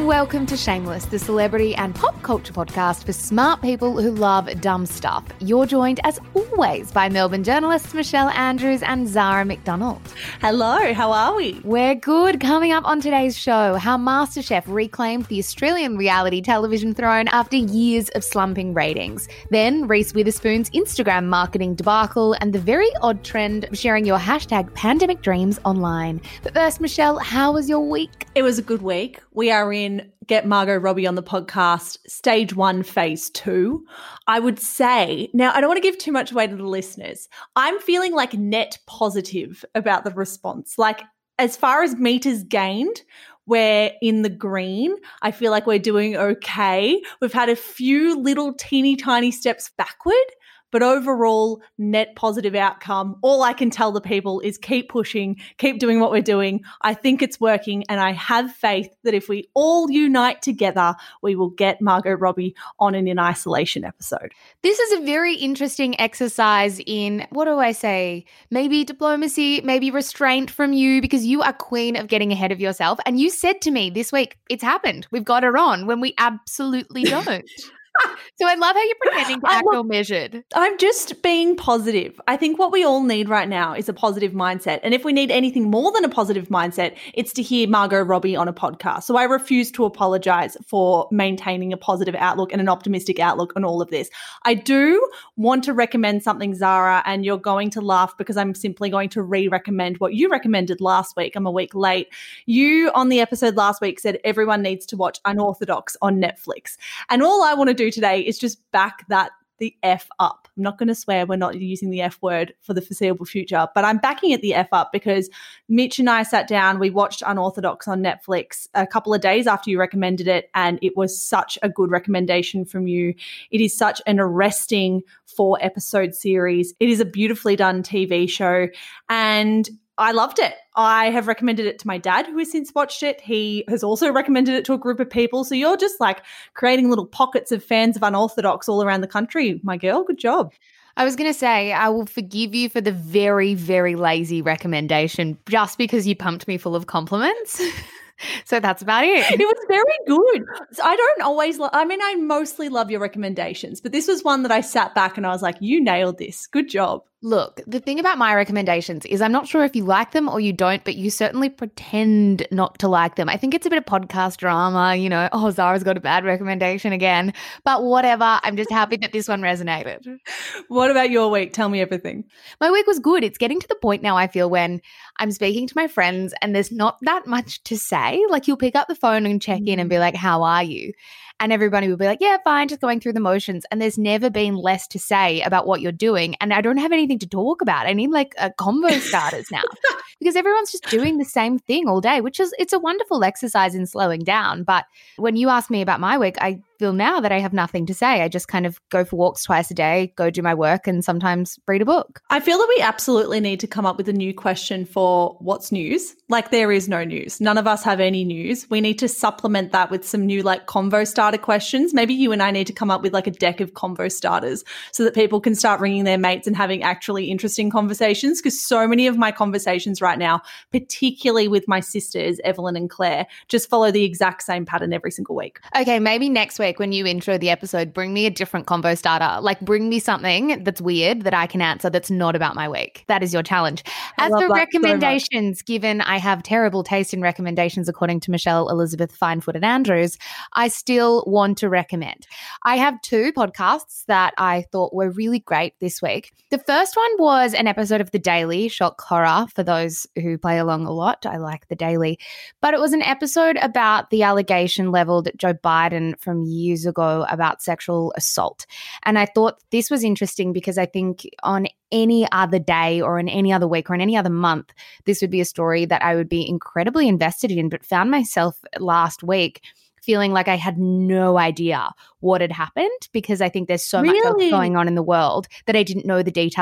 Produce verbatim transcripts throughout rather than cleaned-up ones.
and welcome to Shameless, the celebrity and pop culture podcast for smart people who love dumb stuff. You're joined, as always, by Melbourne journalists Michelle Andrews and Zara McDonald. Hello, how are we? We're good. Coming up on today's show, how MasterChef reclaimed the Australian reality television throne after years of slumping ratings. Then Reese Witherspoon's Instagram marketing debacle and the very odd trend of sharing your hashtag pandemic dreams online. But first, Michelle, how was your week? It was a good week. We are in Get Margot Robbie on the podcast, stage one, phase two. I would say, now I don't want to give too much away to the listeners. I'm feeling like net positive about the response. Like as far as meters gained, we're in the green. I feel like we're doing okay. We've had a few little teeny tiny steps backward, but overall, net positive outcome. All I can tell the people is keep pushing, keep doing what we're doing. I think it's working, and I have faith that if we all unite together, we will get Margot Robbie on an In Isolation episode. This is a very interesting exercise in, what do I say, maybe diplomacy, maybe restraint from you, because you are queen of getting ahead of yourself. And you said to me this week, it's happened. We've got her on when we absolutely don't. So I love how you're pretending to act all measured. I'm just being positive. I think what we all need right now is a positive mindset. And if we need anything more than a positive mindset, it's to hear Margot Robbie on a podcast. So I refuse to apologize for maintaining a positive outlook and an optimistic outlook on all of this. I do want to recommend something, Zara, and you're going to laugh because I'm simply going to re-recommend what you recommended last week. I'm a week late. You, on the episode last week, said everyone needs to watch Unorthodox on Netflix. And all I want to do today is just back that the F up. I'm not going to swear, we're not using the F word for the foreseeable future, but I'm backing it the F up because Mitch and I sat down, we watched Unorthodox on Netflix a couple of days after you recommended it, and it was such a good recommendation from you. It is such an arresting four episode series. It is a beautifully done T V show, and I loved it. I have recommended it to my dad, who has since watched it. He has also recommended it to a group of people. So you're just like creating little pockets of fans of Unorthodox all around the country, my girl. Good job. I was going to say, I will forgive you for the very, very lazy recommendation just because you pumped me full of compliments. So that's about it. It was very good. So I don't always lo- – I mean, I mostly love your recommendations, but this was one that I sat back and I was like, you nailed this. Good job. Look, the thing about my recommendations is I'm not sure if you like them or you don't, but you certainly pretend not to like them. I think it's a bit of podcast drama, you know, oh, Zara's got a bad recommendation again. But whatever, I'm just happy that this one resonated. What about your week? Tell me everything. My week was good. It's getting to the point now, I feel, when I'm speaking to my friends and there's not that much to say. Like you'll pick up the phone and check in and be like, how are you? And everybody will be like, yeah, fine, just going through the motions. And there's never been less to say about what you're doing. And I don't have anything to talk about. I need like a convo starters now because everyone's just doing the same thing all day, which is, it's a wonderful exercise in slowing down. But when you ask me about my week, I feel now that I have nothing to say. I just kind of go for walks twice a day, go do my work, and sometimes read a book. I feel that we absolutely need to come up with a new question for what's news. Like there is no news. None of us have any news. We need to supplement that with some new like convo starter questions. Maybe you and I need to come up with like a deck of convo starters so that people can start ringing their mates and having actually interesting conversations, because so many of my conversations right now, particularly with my sisters, Evelyn and Claire, just follow the exact same pattern every single week. Okay, maybe next week when you intro the episode, bring me a different combo starter. Like bring me something that's weird that I can answer that's not about my week. That is your challenge. As for recommendations, so given I have terrible taste in recommendations according to Michelle Elizabeth Finefoot and Andrews, I still want to recommend. I have two podcasts that I thought were really great this week. The first one was an episode of The Daily, shock horror for those who play along a lot. I like The Daily. But it was an episode about the allegation leveled at Joe Biden from years ago about sexual assault. And I thought this was interesting because I think on any other day or in any other week or in any other month, this would be a story that I would be incredibly invested in, but found myself last week feeling like I had no idea what had happened because I think there's so really? much else going on in the world that I didn't know the details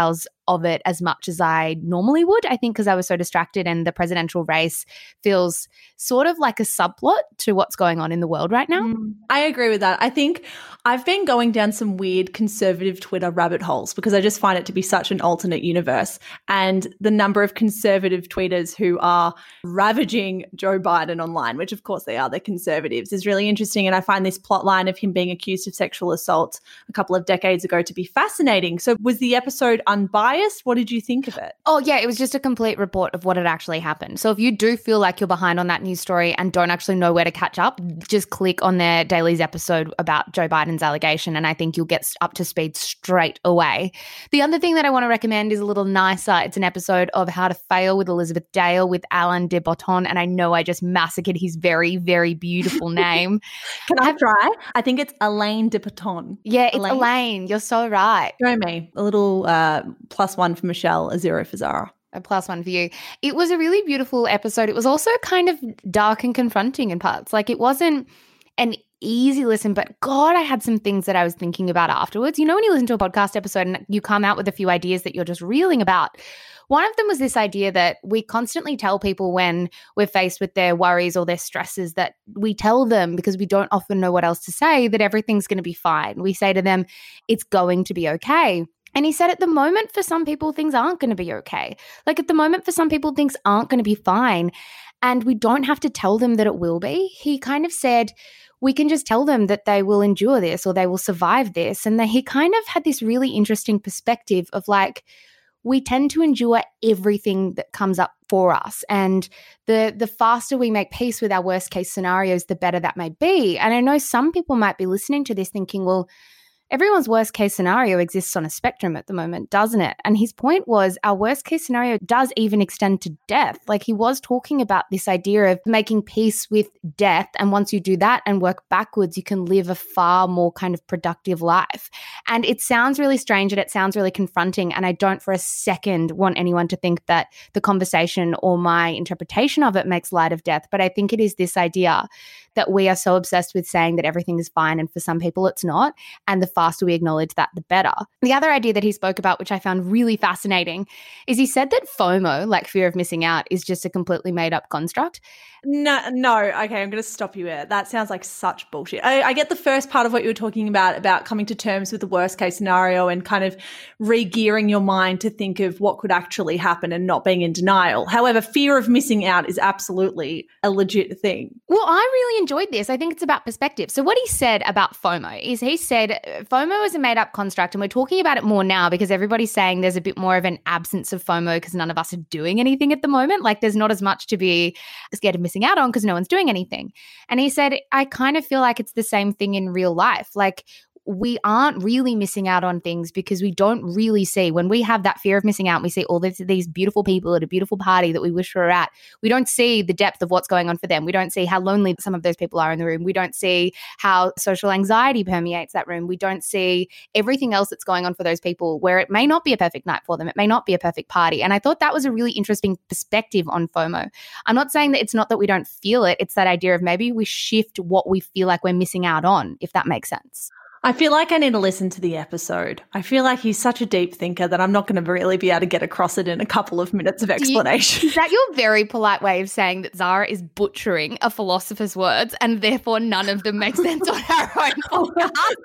of it as much as I normally would, I think, because I was so distracted, and the presidential race feels sort of like a subplot to what's going on in the world right now. Mm, I agree with that. I think I've been going down some weird conservative Twitter rabbit holes because I just find it to be such an alternate universe. And the number of conservative tweeters who are ravaging Joe Biden online, which of course they are, they're conservatives, is really interesting. And I find this plot line of him being accused of sexual assault a couple of decades ago to be fascinating. So was the episode unbiased? What did you think of it? Oh, yeah, it was just a complete report of what had actually happened. So if you do feel like you're behind on that news story and don't actually know where to catch up, just click on their Daily's episode about Joe Biden's allegation, and I think you'll get up to speed straight away. The other thing that I want to recommend is a little nicer. It's an episode of How to Fail with Elizabeth Dale with Alain de Botton, and I know I just massacred his very, very beautiful name. Can I try? I think it's Alain de Botton. Yeah, it's Elaine. Elaine. You're so right. Show me. A little uh, plus one for Michelle, a zero for Zara. A plus one for you. It was a really beautiful episode. It was also kind of dark and confronting in parts. Like, it wasn't an easy listen, but God, I had some things that I was thinking about afterwards. You know, when you listen to a podcast episode and you come out with a few ideas that you're just reeling about. One of them was this idea that we constantly tell people when we're faced with their worries or their stresses, that we tell them, because we don't often know what else to say, that everything's going to be fine. We say to them, it's going to be okay. And he said at the moment for some people, things aren't going to be okay. Like at the moment for some people, things aren't going to be fine. And we don't have to tell them that it will be. He kind of said, we can just tell them that they will endure this or they will survive this. And that he kind of had this really interesting perspective of like, we tend to endure everything that comes up for us. And the the faster we make peace with our worst case scenarios, the better that may be. And I know some people might be listening to this thinking, well, everyone's worst case scenario exists on a spectrum at the moment, doesn't it? And his point was our worst case scenario does even extend to death. Like he was talking about this idea of making peace with death. And once you do that and work backwards, you can live a far more kind of productive life. And it sounds really strange and it sounds really confronting. And I don't for a second want anyone to think that the conversation or my interpretation of it makes light of death. But I think it is this idea that we are so obsessed with saying that everything is fine, and for some people it's not. And the faster we acknowledge that, the better. The other idea that he spoke about, which I found really fascinating, is he said that FOMO, like fear of missing out, is just a completely made up construct. No, no. Okay, I'm going to stop you there. That sounds like such bullshit. I, I get the first part of what you were talking about, about coming to terms with the worst case scenario and kind of re-gearing your mind to think of what could actually happen and not being in denial. However, fear of missing out is absolutely a legit thing. Well, I really enjoyed this. I think it's about perspective. So what he said about FOMO is he said FOMO is a made-up construct, and we're talking about it more now because everybody's saying there's a bit more of an absence of FOMO because none of us are doing anything at the moment. Like there's not as much to be scared of missing out on because no one's doing anything. And he said, I kind of feel like it's the same thing in real life. Like we aren't really missing out on things because we don't really see, when we have that fear of missing out, we see all this, these beautiful people at a beautiful party that we wish we were at. We don't see the depth of what's going on for them. We don't see how lonely some of those people are in the room. We don't see how social anxiety permeates that room. We don't see everything else that's going on for those people where it may not be a perfect night for them. It may not be a perfect party. And I thought that was a really interesting perspective on FOMO. I'm not saying that it's not that we don't feel it. It's that idea of maybe we shift what we feel like we're missing out on, if that makes sense. I feel like I need to listen to the episode. I feel like he's such a deep thinker that I'm not going to really be able to get across it in a couple of minutes of explanation. You, is that your very polite way of saying that Zara is butchering a philosopher's words and therefore none of them make sense on her own podcast?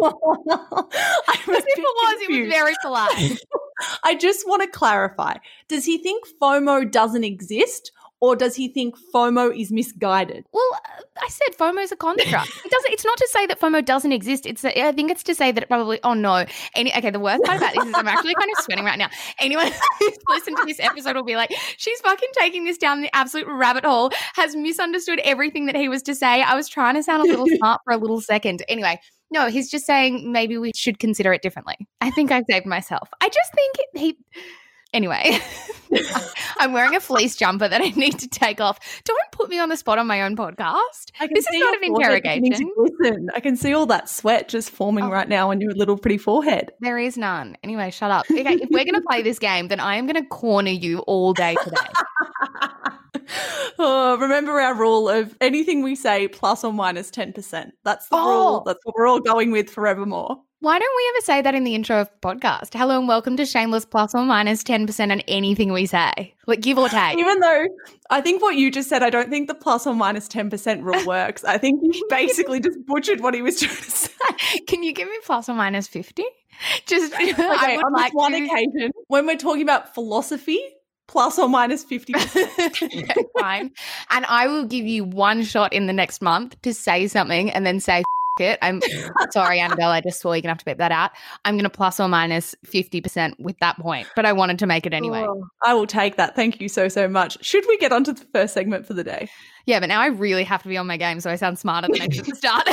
I'm As if it was, it was very polite. I just want to clarify. Does he think FOMO doesn't exist? Or does he think FOMO is misguided? Well, uh, I said FOMO is a construct. It doesn't. It's not to say that FOMO doesn't exist. It's. A, I think it's to say that it probably. Oh no. Any. Okay. The worst part about this is I'm actually kind of sweating right now. Anyone who's listened to this episode will be like, she's fucking taking this down the absolute rabbit hole. Has misunderstood everything that he was to say. I was trying to sound a little smart for a little second. Anyway. No, he's just saying maybe we should consider it differently. I think I saved myself. I just think it, he. Anyway, I'm wearing a fleece jumper that I need to take off. Don't put me on the spot on my own podcast. This is not an interrogation. Listen, I can see all that sweat just forming oh. right now on your little pretty forehead. There is none. Anyway, shut up. Okay, if we're going to play this game, then I am going to corner you all day today. Oh, remember our rule of anything we say plus or minus ten percent. That's the oh. rule. That's what we're all going with forevermore. Why don't we ever say that in the intro of the podcast? Hello and welcome to Shameless plus or minus ten percent on anything we say. Like, give or take. Even though I think what you just said, I don't think the plus or minus ten percent rule works. I think you basically just butchered what he was trying to say. Can you give me plus or minus fifty? Just okay, I would on like this one to... occasion, when we're talking about philosophy, plus or minus fifty percent. Okay, fine. And I will give you one shot in the next month to say something and then say it. I'm sorry, Annabelle, I just swore. You're going to have to beep that out. I'm going to plus or minus fifty percent with that point, but I wanted to make it anyway. Oh, I will take that. Thank you so, so much. Should we get on to the first segment for the day? Yeah, but now I really have to be on my game so I sound smarter than I did at the start.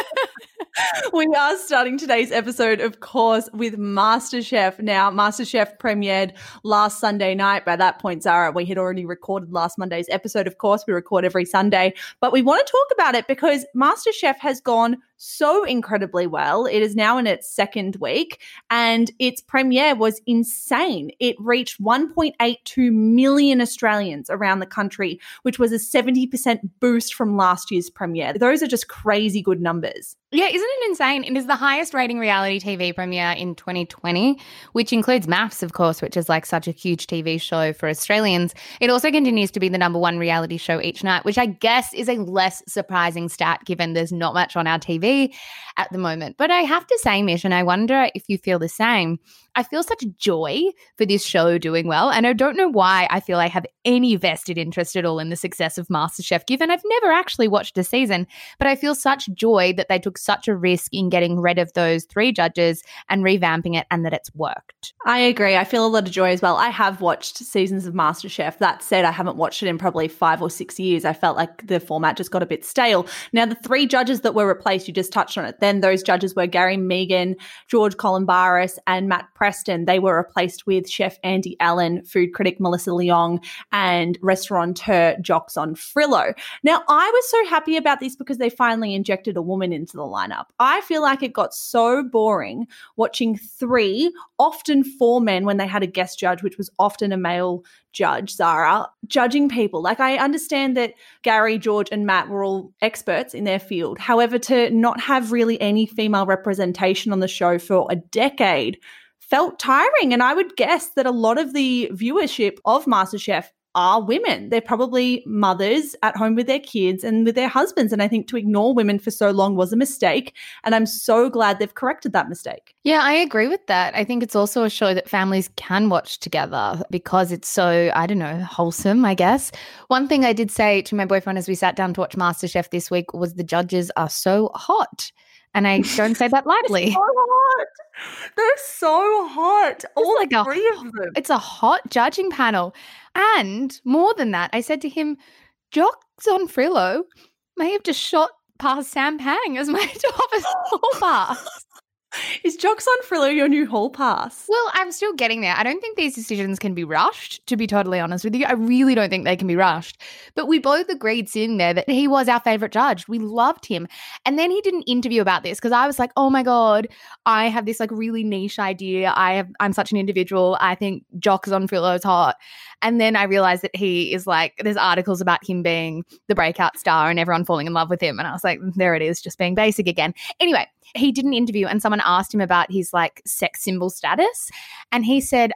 We are starting today's episode, of course, with MasterChef. Now, MasterChef premiered last Sunday night. By that point, Zara, we had already recorded last Monday's episode. Of course, we record every Sunday. But we want to talk about it because MasterChef has gone so incredibly well. It is now in its second week, and its premiere was insane. It reached one point eight two million Australians around the country, which was a seventy percent boost from last year's premiere. Those are just crazy good numbers. Yeah, isn't it insane? It is the highest rating reality T V premiere in twenty twenty, which includes MAFS, of course, which is like such a huge T V show for Australians. It also continues to be the number one reality show each night, which I guess is a less surprising stat given there's not much on our T V at the moment. But I have to say, Mish, and I wonder if you feel the same, I feel such joy for this show doing well, and I don't know why I feel I have any vested interest at all in the success of MasterChef, given I've never actually watched a season, but I feel such joy that they took such a risk in getting rid of those three judges and revamping it, and that it's worked. I agree. I feel a lot of joy as well. I have watched seasons of MasterChef. That said, I haven't watched it in probably five or six years. I felt like the format just got a bit stale. Now, the three judges that were replaced, you just touched on it. Then those judges were Gary Mehigan, George Columbaris, and Matt Preston. They were replaced with chef Andy Allen, food critic Melissa Leong, and restaurateur Jocks on Frillo. Now, I was so happy about this because they finally injected a woman into the lineup. I feel like it got so boring watching three, often four men when they had a guest judge, which was often a male judge, Zara, judging people. Like, I understand that Gary, George, and Matt were all experts in their field. However, to not have really any female representation on the show for a decade felt tiring. And I would guess that a lot of the viewership of MasterChef are women. They're probably mothers at home with their kids and with their husbands. And I think to ignore women for so long was a mistake. And I'm so glad they've corrected that mistake. Yeah, I agree with that. I think it's also a show that families can watch together because it's so, I don't know, wholesome, I guess. One thing I did say to my boyfriend as we sat down to watch MasterChef this week was the judges are so hot. And I don't say that lightly. They're so hot. They're so hot. All like three a, of them. It's a hot judging panel. And more than that, I said to him, Jocks on Frillo may have just shot past Sam Pang as my top of hall pass. Is Jocks on Frillo your new hall pass? Well, I'm still getting there. I don't think these decisions can be rushed, to be totally honest with you. I really don't think they can be rushed. But we both agreed sitting there that he was our favourite judge. We loved him. And then he did an interview about this because I was like, oh my God, I have this like really niche idea. I have, I'm such an individual. I think Jocks on Frillo is hot. And then I realized that he is like, there's articles about him being the breakout star and everyone falling in love with him. And I was like, there it is, just being basic again. Anyway, he did an interview and someone asked him about his like sex symbol status. And he said,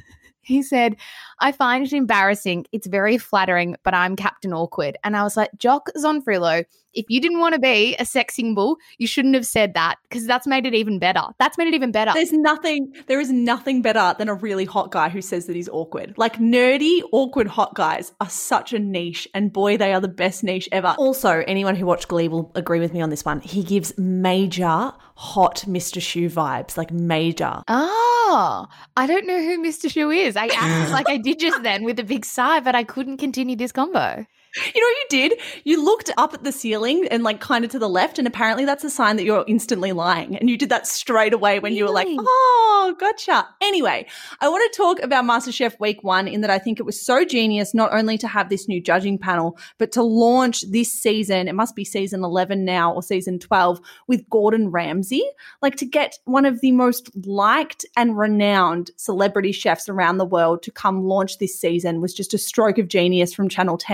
he said, I find it embarrassing. It's very flattering, but I'm Captain Awkward. And I was like, Jocks on Frillo, if you didn't want to be a sex symbol, you shouldn't have said that because that's made it even better. That's made it even better. There's nothing, there is nothing better than a really hot guy who says that he's awkward. Like nerdy, awkward hot guys are such a niche and boy, they are the best niche ever. Also, anyone who watched Glee will agree with me on this one. He gives major hot Mister Shoe vibes, like major. Oh, I don't know who Mister Shoe is. I acted like I did just then with a big sigh, but I couldn't continue this combo. You know what you did? You looked up at the ceiling and like kind of to the left, and apparently that's a sign that you're instantly lying. And you did that straight away when really? you were like, oh, gotcha. Anyway, I want to talk about MasterChef week one in that I think it was so genius not only to have this new judging panel, but to launch this season, it must be season eleven now or season twelve, with Gordon Ramsay. Like to get one of the most liked and renowned celebrity chefs around the world to come launch this season was just a stroke of genius from Channel ten and the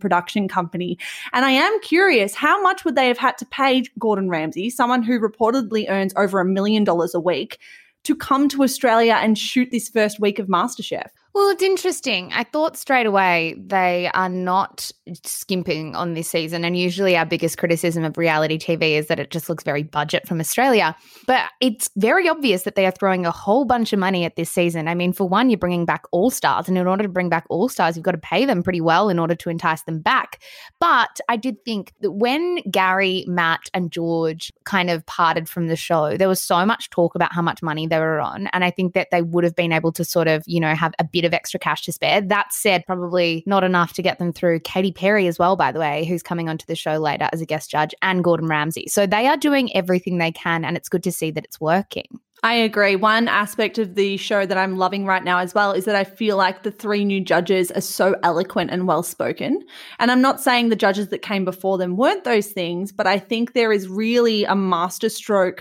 production company. And I am curious, how much would they have had to pay Gordon Ramsay, someone who reportedly earns over a million dollars a week, to come to Australia and shoot this first week of MasterChef? Well, it's interesting. I thought straight away they are not skimping on this season. And usually our biggest criticism of reality T V is that it just looks very budget from Australia. But it's very obvious that they are throwing a whole bunch of money at this season. I mean, for one, you're bringing back All-Stars. And in order to bring back All-Stars, you've got to pay them pretty well in order to entice them back. But I did think that when Gary, Matt and George kind of parted from the show, there was so much talk about how much money they were on. And I think that they would have been able to sort of, you know, have a bit of extra cash to spare. That said, probably not enough to get them through Katy Perry as well, by the way, who's coming onto the show later as a guest judge, and Gordon Ramsay. So they are doing everything they can, and it's good to see that it's working. I agree. One aspect of the show that I'm loving right now as well is that I feel like the three new judges are so eloquent and well-spoken. And I'm not saying the judges that came before them weren't those things, but I think there is really a masterstroke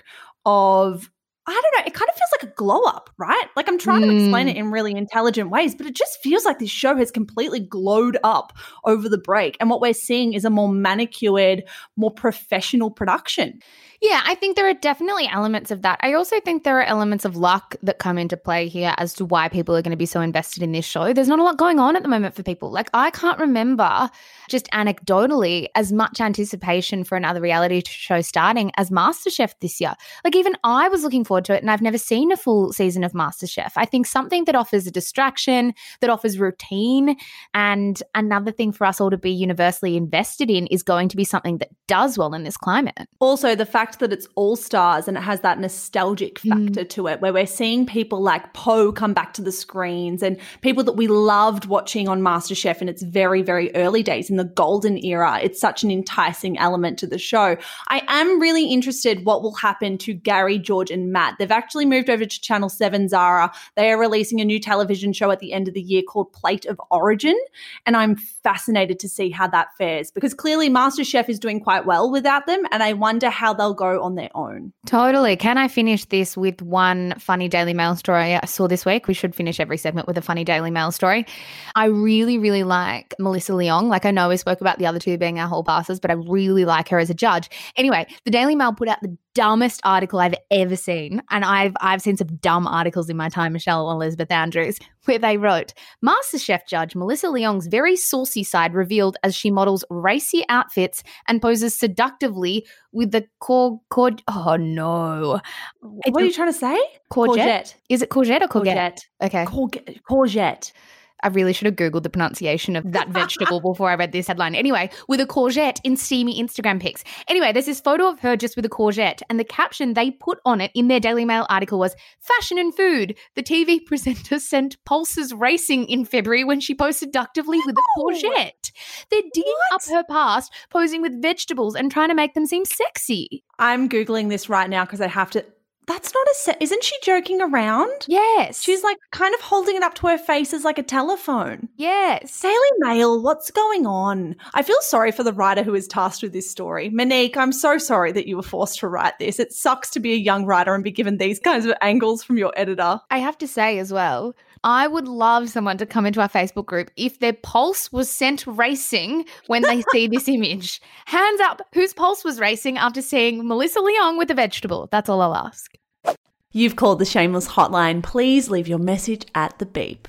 of, I don't know, it kind of feels like a glow up, right? Like I'm trying mm. to explain it in really intelligent ways, but it just feels like this show has completely glowed up over the break. And what we're seeing is a more manicured, more professional production. Yeah, I think there are definitely elements of that. I also think there are elements of luck that come into play here as to why people are going to be so invested in this show. There's not a lot going on at the moment for people. Like, I can't remember, just anecdotally, as much anticipation for another reality show starting as MasterChef this year. Like, even I was looking forward to it, and I've never seen a full season of MasterChef. I think something that offers a distraction, that offers routine, and another thing for us all to be universally invested in is going to be something that does well in this climate. Also, the fact that it's all stars and it has that nostalgic factor mm. to it, where we're seeing people like Poe come back to the screens and people that we loved watching on MasterChef in its very, very early days in the golden era. It's such an enticing element to the show. I am really interested what will happen to Gary, George and Matt. They've actually moved over to Channel seven, Zara. They are releasing a new television show at the end of the year called Plate of Origin, and I'm fascinated to see how that fares, because clearly MasterChef is doing quite well without them, and I wonder how they'll go on their own. Totally. Can I finish this with one funny Daily Mail story I saw this week? We should finish every segment with a funny Daily Mail story. I really, really like Melissa Leong. Like, I know we spoke about the other two being our hall passes, but I really like her as a judge. Anyway, the Daily Mail put out the dumbest article I've ever seen, and I've I've seen some dumb articles in my time, Michelle Elizabeth Andrews, where they wrote, MasterChef judge Melissa Leong's very saucy side revealed as she models racy outfits and poses seductively with the cor, cor oh no. What are you trying to say? Courgette? Courgette. Is it courgette or courgette? Courgette. Okay. Courgette. Courgette. I really should have Googled the pronunciation of that vegetable before I read this headline. Anyway, with a courgette in steamy Instagram pics. Anyway, there's this photo of her just with a courgette, and the caption they put on it in their Daily Mail article was, fashion and food. The T V presenter sent pulses racing in February when she posed seductively with a courgette. They're digging what? up her past, posing with vegetables and trying to make them seem sexy. I'm Googling this right now because I have to. That's not a set. Isn't she joking around? Yes. She's like kind of holding it up to her face as like a telephone. Yes. Daily Mail, what's going on? I feel sorry for the writer who is tasked with this story. Monique, I'm so sorry that you were forced to write this. It sucks to be a young writer and be given these kinds of angles from your editor. I have to say as well, I would love someone to come into our Facebook group if their pulse was sent racing when they see this image. Hands up, whose pulse was racing after seeing Melissa Leong with a vegetable? That's all I'll ask. You've called the Shameless Hotline. Please leave your message at the beep.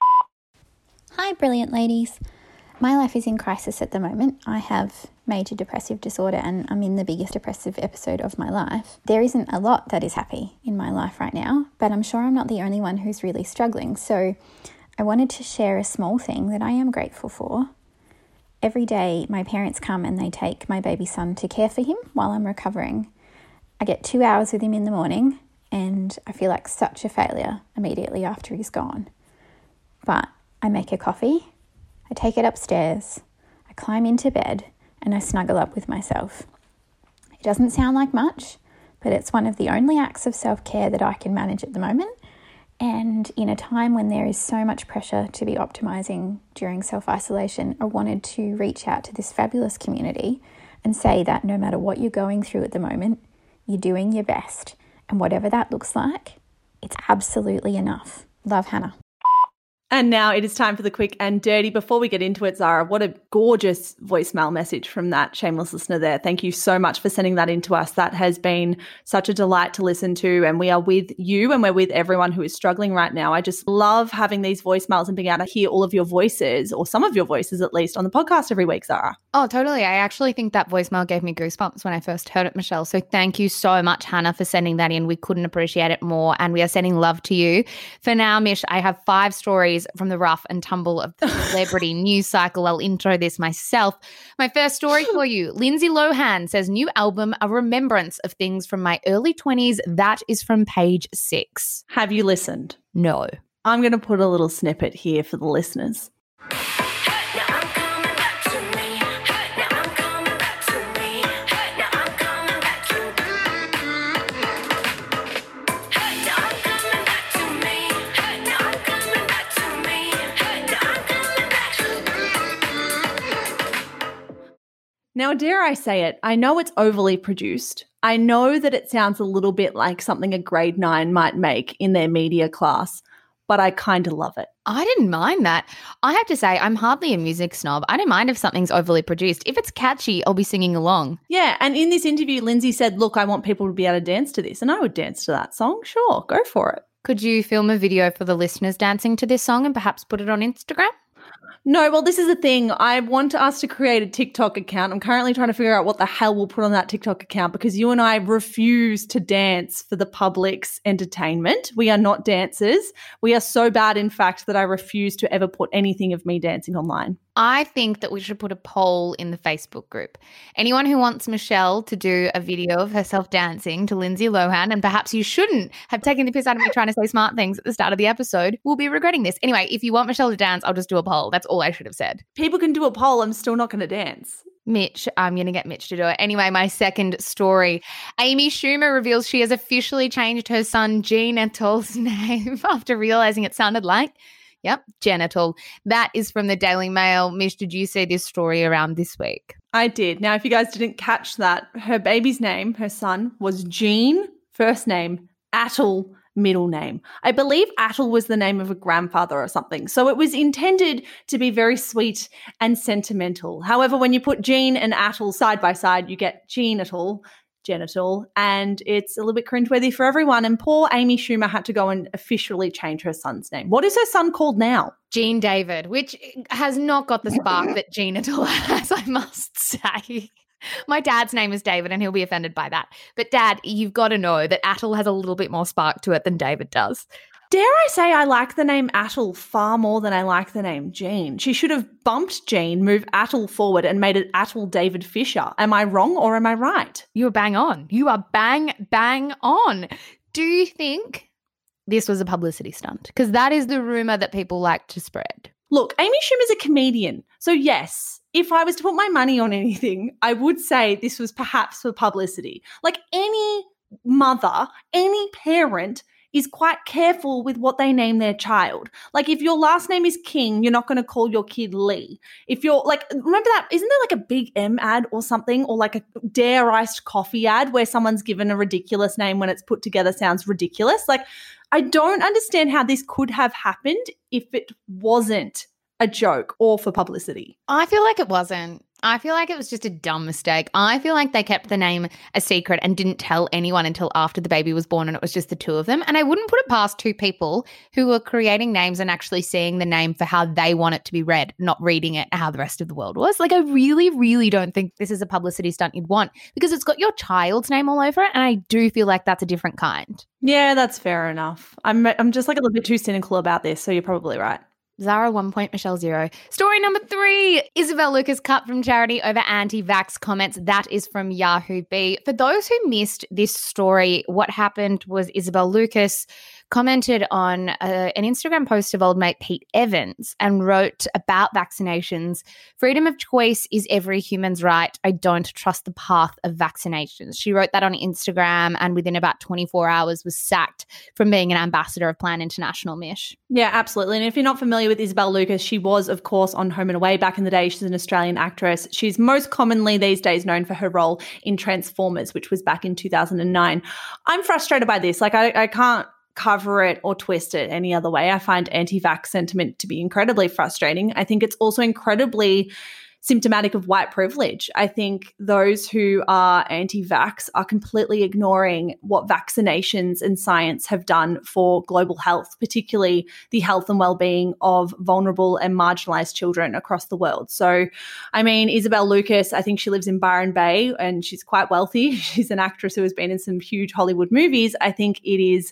Hi, brilliant ladies. My life is in crisis at the moment. I have major depressive disorder and I'm in the biggest depressive episode of my life. There isn't a lot that is happy in my life right now, but I'm sure I'm not the only one who's really struggling. So I wanted to share a small thing that I am grateful for. Every day my parents come and they take my baby son to care for him while I'm recovering. I get two hours with him in the morning and I feel like such a failure immediately after he's gone. But I make a coffee, I take it upstairs, I climb into bed and I snuggle up with myself. It doesn't sound like much, but it's one of the only acts of self-care that I can manage at the moment. And in a time when there is so much pressure to be optimizing during self-isolation, I wanted to reach out to this fabulous community and say that no matter what you're going through at the moment, you're doing your best. And whatever that looks like, it's absolutely enough. Love, Hannah. And now it is time for the quick and dirty. Before we get into it, Zara, what a gorgeous voicemail message from that shameless listener there. Thank you so much for sending that in to us. That has been such a delight to listen to, and we are with you and we're with everyone who is struggling right now. I just love having these voicemails and being able to hear all of your voices, or some of your voices at least, on the podcast every week, Zara. Oh, totally. I actually think that voicemail gave me goosebumps when I first heard it, Michelle. So thank you so much, Hannah, for sending that in. We couldn't appreciate it more, and we are sending love to you. For now, Mish, I have five stories from the rough and tumble of the celebrity news cycle. I'll intro this myself. My first story for you, Lindsay Lohan says new album, A Remembrance of Things from My Early twenties. That is from Page Six. Have you listened? No. I'm going to put a little snippet here for the listeners. Now, dare I say it, I know it's overly produced. I know that it sounds a little bit like something a grade nine might make in their media class, but I kind of love it. I didn't mind that. I have to say, I'm hardly a music snob. I don't mind if something's overly produced. If it's catchy, I'll be singing along. Yeah, and in this interview, Lindsay said, look, I want people to be able to dance to this, and I would dance to that song. Sure, go for it. Could you film a video for the listeners dancing to this song and perhaps put it on Instagram? No, well, this is the thing. I want us to create a TikTok account. I'm currently trying to figure out what the hell we'll put on that TikTok account, because you and I refuse to dance for the public's entertainment. We are not dancers. We are so bad, in fact, that I refuse to ever put anything of me dancing online. I think that we should put a poll in the Facebook group. Anyone who wants Michelle to do a video of herself dancing to Lindsay Lohan, and perhaps you shouldn't have taken the piss out of me trying to say smart things at the start of the episode, will be regretting this. Anyway, if you want Michelle to dance, I'll just do a poll. That's all I should have said. People can do a poll. I'm still not going to dance. Mitch, I'm going to get Mitch to do it. Anyway, my second story. Amy Schumer reveals she has officially changed her son Genital's name after realizing it sounded like, yep, genital. That is from the Daily Mail. Mitch, did you see this story around this week? I did. Now, if you guys didn't catch that, her baby's name, her son, was Gene, first name, Attle, middle name. I believe Attle was the name of a grandfather or something. So it was intended to be very sweet and sentimental. However, when you put Gene and Attle side by side, you get Genital, genital, and it's a little bit cringeworthy for everyone. And poor Amy Schumer had to go and officially change her son's name. What is her son called now? Gene David, which has not got the spark that Genital has, I must say. My dad's name is David, and he'll be offended by that. But Dad, you've got to know that Attle has a little bit more spark to it than David does. Dare I say I like the name Attle far more than I like the name Gene. She should have bumped Gene, moved Attle forward, and made it Attle David Fisher. Am I wrong or am I right? You're bang on. You are bang, bang on. Do you think this was a publicity stunt? Because that is the rumor that people like to spread. Look, Amy Schumer's a comedian. So yes, if I was to put my money on anything, I would say this was perhaps for publicity. Like any mother, any parent is quite careful with what they name their child. Like if your last name is King, you're not going to call your kid Lee. If you're like, remember that, isn't there like a Big M ad or something, or like a Dare Iced Coffee ad where someone's given a ridiculous name when it's put together sounds ridiculous? Like I don't understand how this could have happened if it wasn't a joke or for publicity. I feel like it wasn't. I feel like it was just a dumb mistake. I feel like they kept the name a secret and didn't tell anyone until after the baby was born and it was just the two of them. And I wouldn't put it past two people who were creating names and actually seeing the name for how they want it to be read, not reading it how the rest of the world was. Like I really, really don't think this is a publicity stunt you'd want because it's got your child's name all over it, and I do feel like that's a different kind. Yeah, that's fair enough. I'm I'm just like a little bit too cynical about this, so you're probably right. Zara one point, Michelle zero. Story number three, Isabel Lucas cut from charity over anti-vax comments. That is from Yahoo B. For those who missed this story, what happened was Isabel Lucas commented on uh, an Instagram post of old mate Pete Evans and wrote about vaccinations. Freedom of choice is every human's right. I don't trust the path of vaccinations. She wrote that on Instagram and within about twenty-four hours was sacked from being an ambassador of Plan International, Mish. Yeah, absolutely. And if you're not familiar with Isabel Lucas, she was, of course, on Home and Away back in the day. She's an Australian actress. She's most commonly these days known for her role in Transformers, which was back in two thousand nine. I'm frustrated by this. Like, I, I can't cover it or twist it any other way. I find anti-vax sentiment to be incredibly frustrating. I think it's also incredibly symptomatic of white privilege. I think those who are anti-vax are completely ignoring what vaccinations and science have done for global health, particularly the health and well-being of vulnerable and marginalized children across the world. So, I mean, Isabel Lucas, I think she lives in Byron Bay and she's quite wealthy. She's an actress who has been in some huge Hollywood movies. I think it is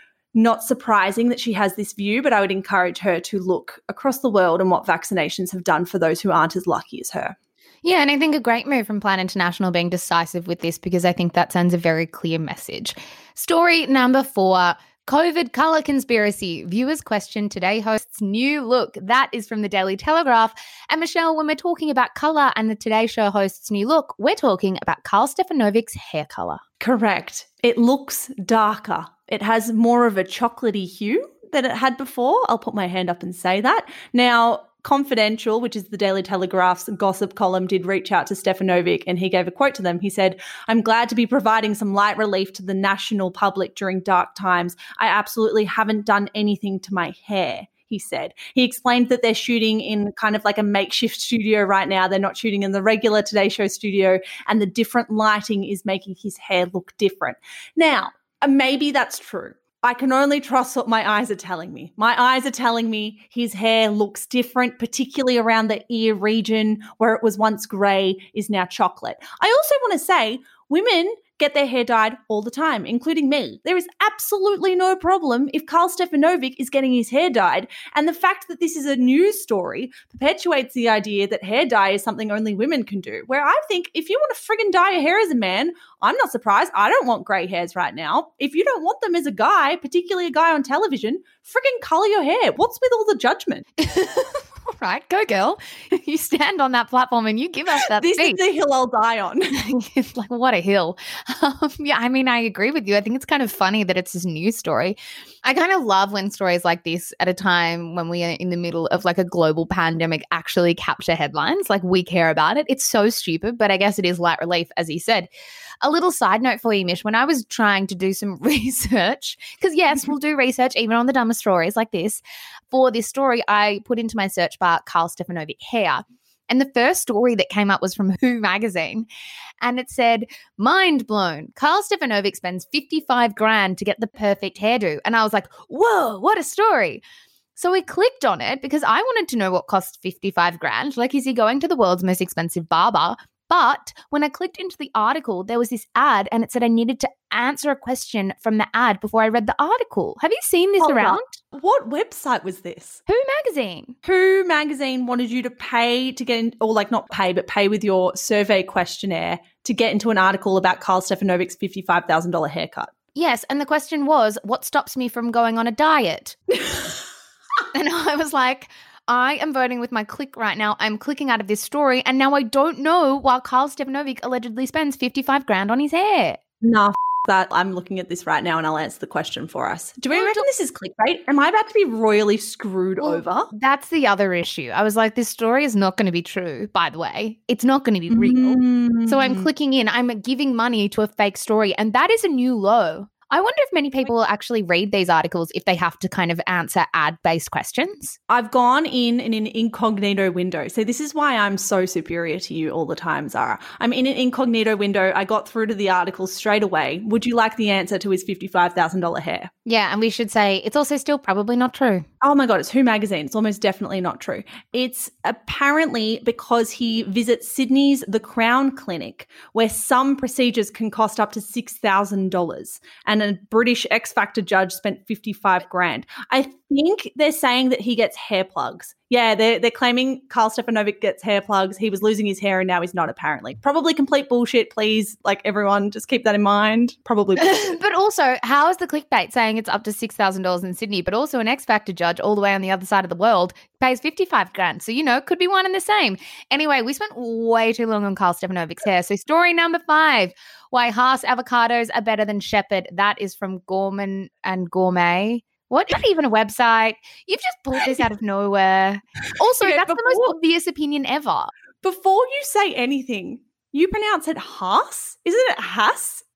not surprising that she has this view, but I would encourage her to look across the world and what vaccinations have done for those who aren't as lucky as her. Yeah, and I think a great move from Plan International being decisive with this, because I think that sends a very clear message. Story number four, COVID colour conspiracy. Viewers question Today host's new look. That is from the Daily Telegraph. And Michelle, when we're talking about colour and the Today Show host's new look, we're talking about Karl Stefanovic's hair colour. Correct. It looks darker. It has more of a chocolatey hue than it had before. I'll put my hand up and say that. Now, Confidential, which is the Daily Telegraph's gossip column, did reach out to Stefanovic and he gave a quote to them. He said, "I'm glad to be providing some light relief to the national public during dark times. I absolutely haven't done anything to my hair," he said. He explained that they're shooting in kind of like a makeshift studio right now. They're not shooting in the regular Today Show studio, and the different lighting is making his hair look different. Now, maybe that's true. I can only trust what my eyes are telling me. My eyes are telling me his hair looks different, particularly around the ear region where it was once grey is now chocolate. I also want to say women get their hair dyed all the time, including me. There is absolutely no problem if Karl Stefanovic is getting his hair dyed. And the fact that this is a news story perpetuates the idea that hair dye is something only women can do, where I think if you want to friggin' dye your hair as a man, I'm not surprised. I don't want grey hairs right now. If you don't want them as a guy, particularly a guy on television, friggin' colour your hair. What's with all the judgment? All right, go girl. You stand on that platform and you give us that This speech. is the hill I'll die on. It's like, what a hill. Um, yeah, I mean, I agree with you. I think it's kind of funny that it's this news story. I kind of love when stories like this at a time when we are in the middle of like a global pandemic actually capture headlines. Like we care about it. It's so stupid, but I guess it is light relief, as he said. A little side note for you, Mish, when I was trying to do some research, because yes, we'll do research even on the dumbest stories like this. For this story, I put into my search bar Karl Stefanovic hair. And the first story that came up was from Who magazine. And it said, mind blown, Karl Stefanovic spends fifty-five grand to get the perfect hairdo. And I was like, whoa, what a story. So we clicked on it because I wanted to know what costs fifty-five grand. Like, is he going to the world's most expensive barber? But when I clicked into the article, there was this ad and it said I needed to answer a question from the ad before I read the article. Have you seen this Hold around? up. What website was this? Who magazine? Who magazine wanted you to pay to get in, or like not pay, but pay with your survey questionnaire to get into an article about Karl Stefanovic's fifty-five thousand dollars haircut? Yes, and the question was, what stops me from going on a diet? And I was like, I am voting with my click right now. I'm clicking out of this story, and now I don't know why Karl Stefanovic allegedly spends fifty-five grand on his hair. Nah, f- that. I'm looking at this right now, and I'll answer the question for us. Do we oh, reckon do- this is clickbait? Am I about to be royally screwed well, over? That's the other issue. I was like, this story is not going to be true, by the way. It's not going to be real. Mm. So I'm clicking in. I'm giving money to a fake story, and that is a new low. I wonder if many people will actually read these articles if they have to kind of answer ad-based questions. I've gone in in an incognito window. So this is why I'm so superior to you all the time, Zara. I'm in an incognito window. I got through to the article straight away. Would you like the answer to his fifty-five thousand dollars hair? Yeah, and we should say it's also still probably not true. Oh my God, it's Who magazine. It's almost definitely not true. It's apparently because he visits Sydney's The Crown Clinic, where some procedures can cost up to six thousand dollars. And a British X Factor judge spent fifty-five grand. I think they're saying that he gets hair plugs. Yeah, they're, they're claiming Karl Stefanovic gets hair plugs. He was losing his hair and now he's not, apparently. Probably complete bullshit, please. Like, everyone, just keep that in mind. Probably bullshit. But also, how is the clickbait saying it's up to six thousand dollars in Sydney, but also an X Factor judge all the way on the other side of the world pays fifty-five grand? So, you know, could be one and the same. Anyway, we spent way too long on Karl Stefanovic's hair. So story number five, why Haas avocados are better than Shepherd. That is from Gorman and Gourmet. What? Not even a website. You've just pulled this out of nowhere. Also, yeah, that's before, the most obvious opinion ever. Before you say anything, you pronounce it Haas? Isn't it Haas?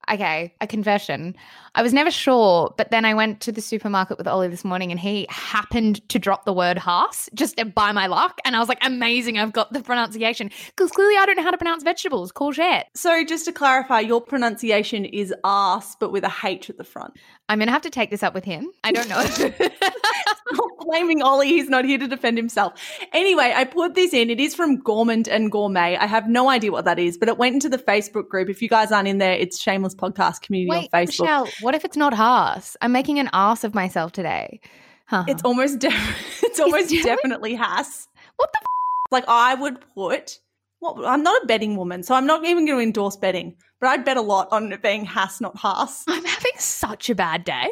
Okay, a confession. I was never sure, but then I went to the supermarket with Ollie this morning and he happened to drop the word Haas just by my luck. And I was like, amazing, I've got the pronunciation. Because clearly I don't know how to pronounce vegetables. Courgette. So just to clarify, your pronunciation is arse, but with a H at the front. I'm going to have to take this up with him. I don't know. Stop blaming Ollie. He's not here to defend himself. Anyway, I put this in. It is from Gourmand and Gourmet. I have no idea what that is, but it went into the Facebook group. If you guys aren't in there, it's Shameless Podcast Community Wait, on Facebook. Michelle, what if it's not Haas? I'm making an ass of myself today. Huh. It's almost de- it's almost Is it definitely Haas. What the f- Like I would put well, I'm not a betting woman, so I'm not even going to endorse betting, but I'd bet a lot on it being Haas, not Haas. I'm having such a bad day.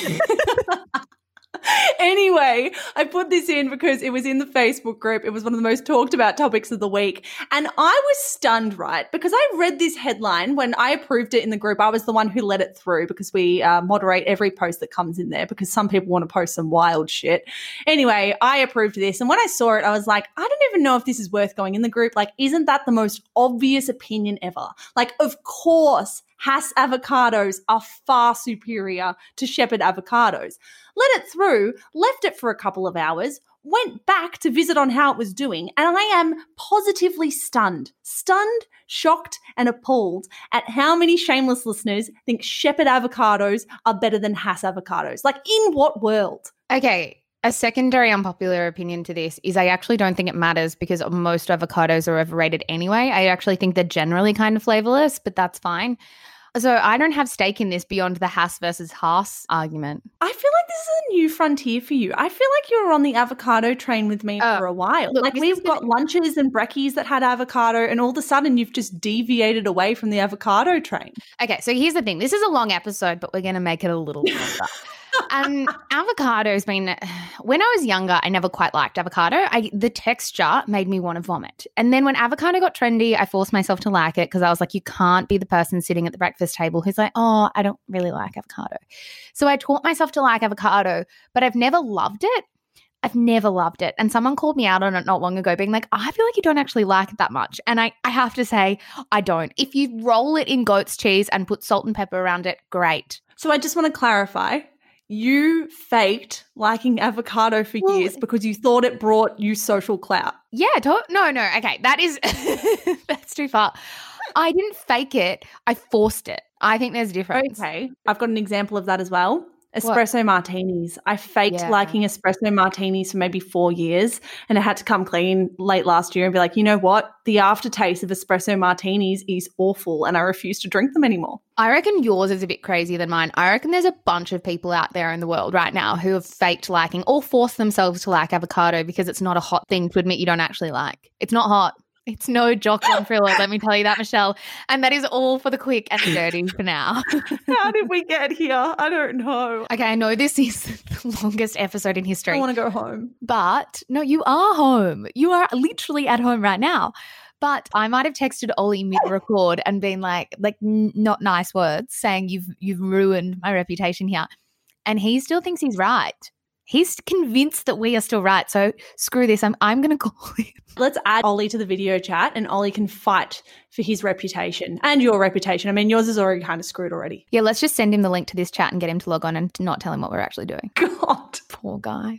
Anyway, I put this in because it was in the Facebook group. It was one of the most talked about topics of the week. And I was stunned, right? Because I read this headline when I approved it in the group. I was the one who let it through because we uh, moderate every post that comes in there because some people want to post some wild shit. Anyway, I approved this. And when I saw it, I was like, I don't even know if this is worth going in the group. Like, isn't that the most obvious opinion ever? Like, of course, Hass avocados are far superior to Shepherd avocados. Let it through, left it for a couple of hours, went back to visit on how it was doing, and I am positively stunned. Stunned, shocked, and appalled at how many shameless listeners think Shepherd avocados are better than Hass avocados. Like, in what world? Okay, a secondary unpopular opinion to this is I actually don't think it matters because most avocados are overrated anyway. I actually think they're generally kind of flavorless, but that's fine. So I don't have stake in this beyond the Hass versus Haas argument. I feel like this is a new frontier for you. I feel like you were on the avocado train with me uh, for a while. Look, like we've got lunches and brekkies that had avocado and all of a sudden you've just deviated away from the avocado train. Okay, so here's the thing. This is a long episode, but we're going to make it a little longer. um, avocado's been, when I was younger, I never quite liked avocado. I, the texture made me want to vomit. And then when avocado got trendy, I forced myself to like it because I was like, you can't be the person sitting at the breakfast table who's like, oh, I don't really like avocado. So I taught myself to like avocado, but I've never loved it. I've never loved it. And someone called me out on it not long ago being like, I feel like you don't actually like it that much. And I, I have to say, I don't. If you roll it in goat's cheese and put salt and pepper around it, great. So I just want to clarify. You faked liking avocado for well, years because you thought it brought you social clout. Yeah, don't, no, no. Okay, that is, that's too far. I didn't fake it. I forced it. I think there's a difference. Okay, I've got an example of that as well. Espresso what? martinis. I faked yeah. liking espresso martinis for maybe four years and I had to come clean late last year and be like, you know what? The aftertaste of espresso martinis is awful and I refuse to drink them anymore. I reckon yours is a bit crazier than mine. I reckon there's a bunch of people out there in the world right now who have faked liking or forced themselves to like avocado because it's not a hot thing to admit you don't actually like. It's not hot. It's no jock on thriller, let me tell you that, Michelle. And that is all for the quick and dirty for now. How did we get here? I don't know. Okay, I know this is the longest episode in history. I want to go home. But no, you are home. You are literally at home right now. But I might have texted Ollie mid-record and been like, like n- not nice words, saying you've you've ruined my reputation here. And he still thinks he's right. He's convinced that we are still right. So screw this. I'm I'm going to call him. Let's add Ollie to the video chat and Ollie can fight for his reputation and your reputation. I mean, yours is already kind of screwed already. Yeah, let's just send him the link to this chat and get him to log on and to not tell him what we're actually doing. God. Poor guy.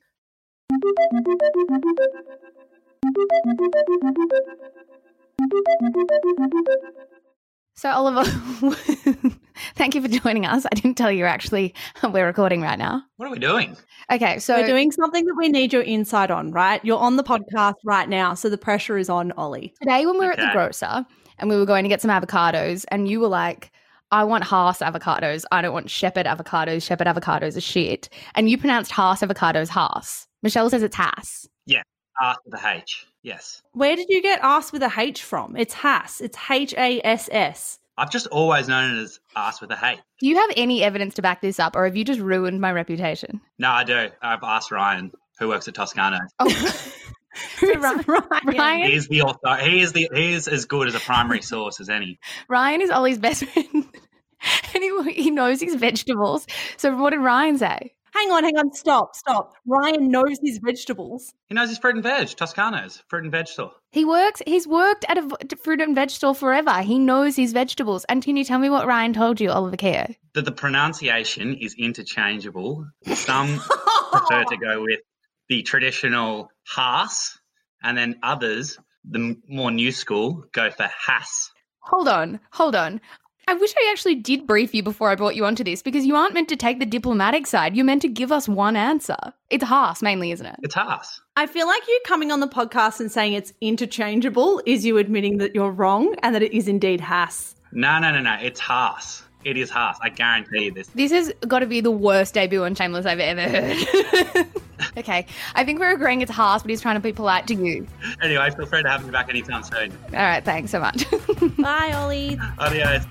So, Oliver, thank you for joining us. I didn't tell you actually we're recording right now. What are we doing? Okay, so we're doing something that we need your insight on, right? You're on the podcast right now, so the pressure is on Ollie. Today when we were okay. at the grocer and we were going to get some avocados and you were like, I want Haas avocados. I don't want Shepherd avocados. Shepherd avocados are shit. And you pronounced Haas avocados Haas. Michelle says it's Hass. Yeah, Haas with a H. Yes. Where did you get ass with a H from? It's Hass. It's H A S S. I've just always known it as ass with a H. Do you have any evidence to back this up or have you just ruined my reputation? No, I do. I've asked Ryan, who works at Toscano. Oh, who's Ryan? Ryan? He is the author. He is the. He is as good as a primary source as any. Ryan is Ollie's best friend, and he, he knows his vegetables. So what did Ryan say? Hang on, hang on, stop, stop. Ryan knows his vegetables. He knows his fruit and veg, Toscano's fruit and veg store. He works, he's worked at a v- fruit and veg store forever. He knows his vegetables. And can you tell me what Ryan told you, Oliver Keogh? That the pronunciation is interchangeable. Some prefer to go with the traditional Haas, and then others, the more new school, go for Haas. Hold on, hold on. I wish I actually did brief you before I brought you onto this, because you aren't meant to take the diplomatic side. You're meant to give us one answer. It's Haas mainly, isn't it? It's Haas. I feel like you coming on the podcast and saying it's interchangeable is you admitting that you're wrong and that it is indeed Haas. No, no, no, no. It's Haas. It is Haas. I guarantee you this. This has got to be the worst debut on Shameless I've ever heard. Okay, I think we're agreeing it's Haas, but he's trying to be polite to you. Anyway, feel free to have me back anytime soon. All right, thanks so much. Bye, Ollie. Adios.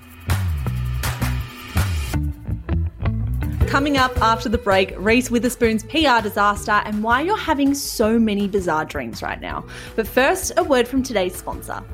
Coming up after the break, Reese Witherspoon's P R disaster and why you're having so many bizarre dreams right now. But first, a word from today's sponsor.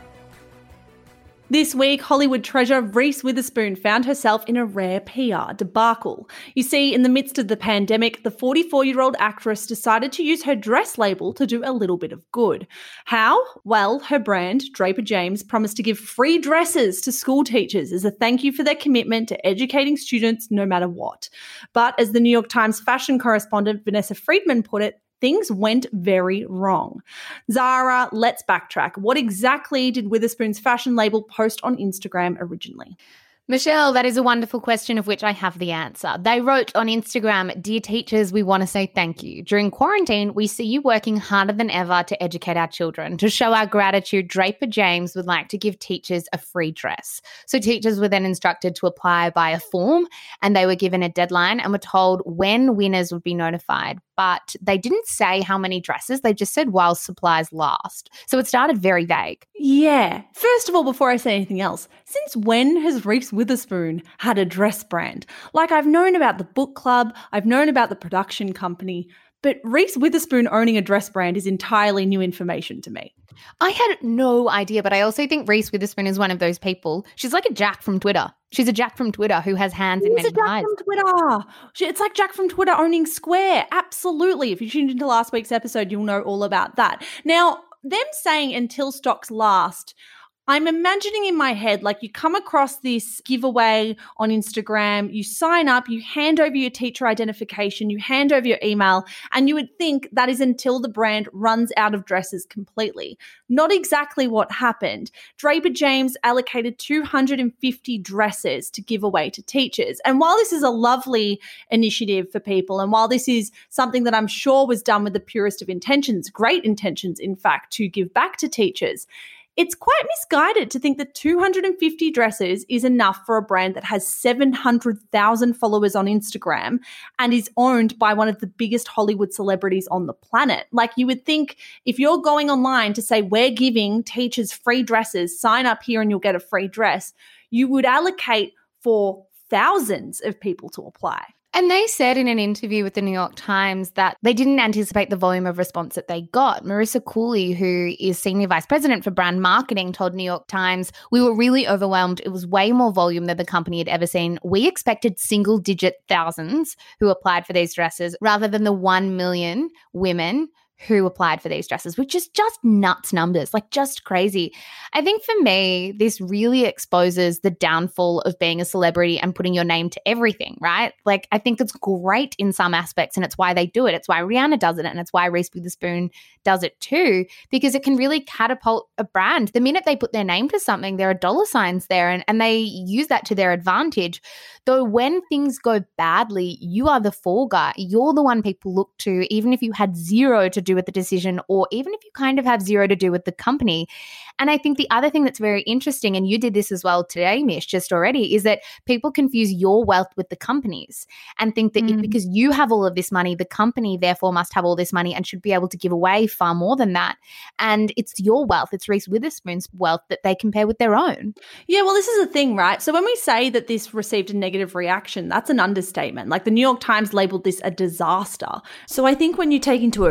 This week, Hollywood treasure Reese Witherspoon found herself in a rare P R debacle. You see, in the midst of the pandemic, the forty-four-year-old actress decided to use her dress label to do a little bit of good. How? Well, her brand, Draper James, promised to give free dresses to school teachers as a thank you for their commitment to educating students no matter what. But as the New York Times fashion correspondent Vanessa Friedman put it, things went very wrong. Zara, let's backtrack. What exactly did Witherspoon's fashion label post on Instagram originally? Michelle, that is a wonderful question of which I have the answer. They wrote on Instagram, "Dear teachers, we want to say thank you. During quarantine, we see you working harder than ever to educate our children. To show our gratitude, Draper James would like to give teachers a free dress." So teachers were then instructed to apply by a form, and they were given a deadline and were told when winners would be notified. But they didn't say how many dresses. They just said while supplies last. So it started very vague. Yeah. First of all, before I say anything else, since when has Reese Witherspoon had a dress brand? Like, I've known about the book club, I've known about the production company, but Reese Witherspoon owning a dress brand is entirely new information to me. I had no idea, but I also think Reese Witherspoon is one of those people. She's like a Jack from Twitter. She's a Jack from Twitter who has hands in many pies. She's a Jack pies. from Twitter. She- It's like Jack from Twitter owning Square. Absolutely. If you tuned into last week's episode, you'll know all about that. Now, them saying until stocks last, I'm imagining in my head, like, you come across this giveaway on Instagram, you sign up, you hand over your teacher identification, you hand over your email, and you would think that is until the brand runs out of dresses completely. Not exactly what happened. Draper James allocated two hundred fifty dresses to give away to teachers. And while this is a lovely initiative for people, and while this is something that I'm sure was done with the purest of intentions, great intentions, in fact, to give back to teachers, it's quite misguided to think that two hundred fifty dresses is enough for a brand that has seven hundred thousand followers on Instagram and is owned by one of the biggest Hollywood celebrities on the planet. Like, you would think if you're going online to say, we're giving teachers free dresses, sign up here and you'll get a free dress, you would allocate for thousands of people to apply. And they said in an interview with the New York Times that they didn't anticipate the volume of response that they got. Marissa Cooley, who is Senior Vice President for Brand Marketing, told New York Times, "We were really overwhelmed. It was way more volume than the company had ever seen. We expected single-digit thousands who applied for these dresses rather than the one million women who applied for these dresses," which is just nuts numbers, like just crazy. I think for me, this really exposes the downfall of being a celebrity and putting your name to everything, right? Like, I think it's great in some aspects, and it's why they do it. It's why Rihanna does it, and it's why Reese Witherspoon does it too, because it can really catapult a brand. The minute they put their name to something, there are dollar signs there, and, and they use that to their advantage. Though when things go badly, you are the fall guy. You're the one people look to, even if you had zero to do with the decision, or even if you kind of have zero to do with the company. And I think the other thing that's very interesting, and you did this as well today, Mish, just already, is that people confuse your wealth with the company's and think that mm. if, because you have all of this money, the company therefore must have all this money and should be able to give away far more than that. And it's your wealth, it's Reese Witherspoon's wealth that they compare with their own. Yeah, well, this is the thing, right? So when we say that this received a negative reaction, that's an understatement. Like, the New York Times labeled this a disaster. So I think when you take into account that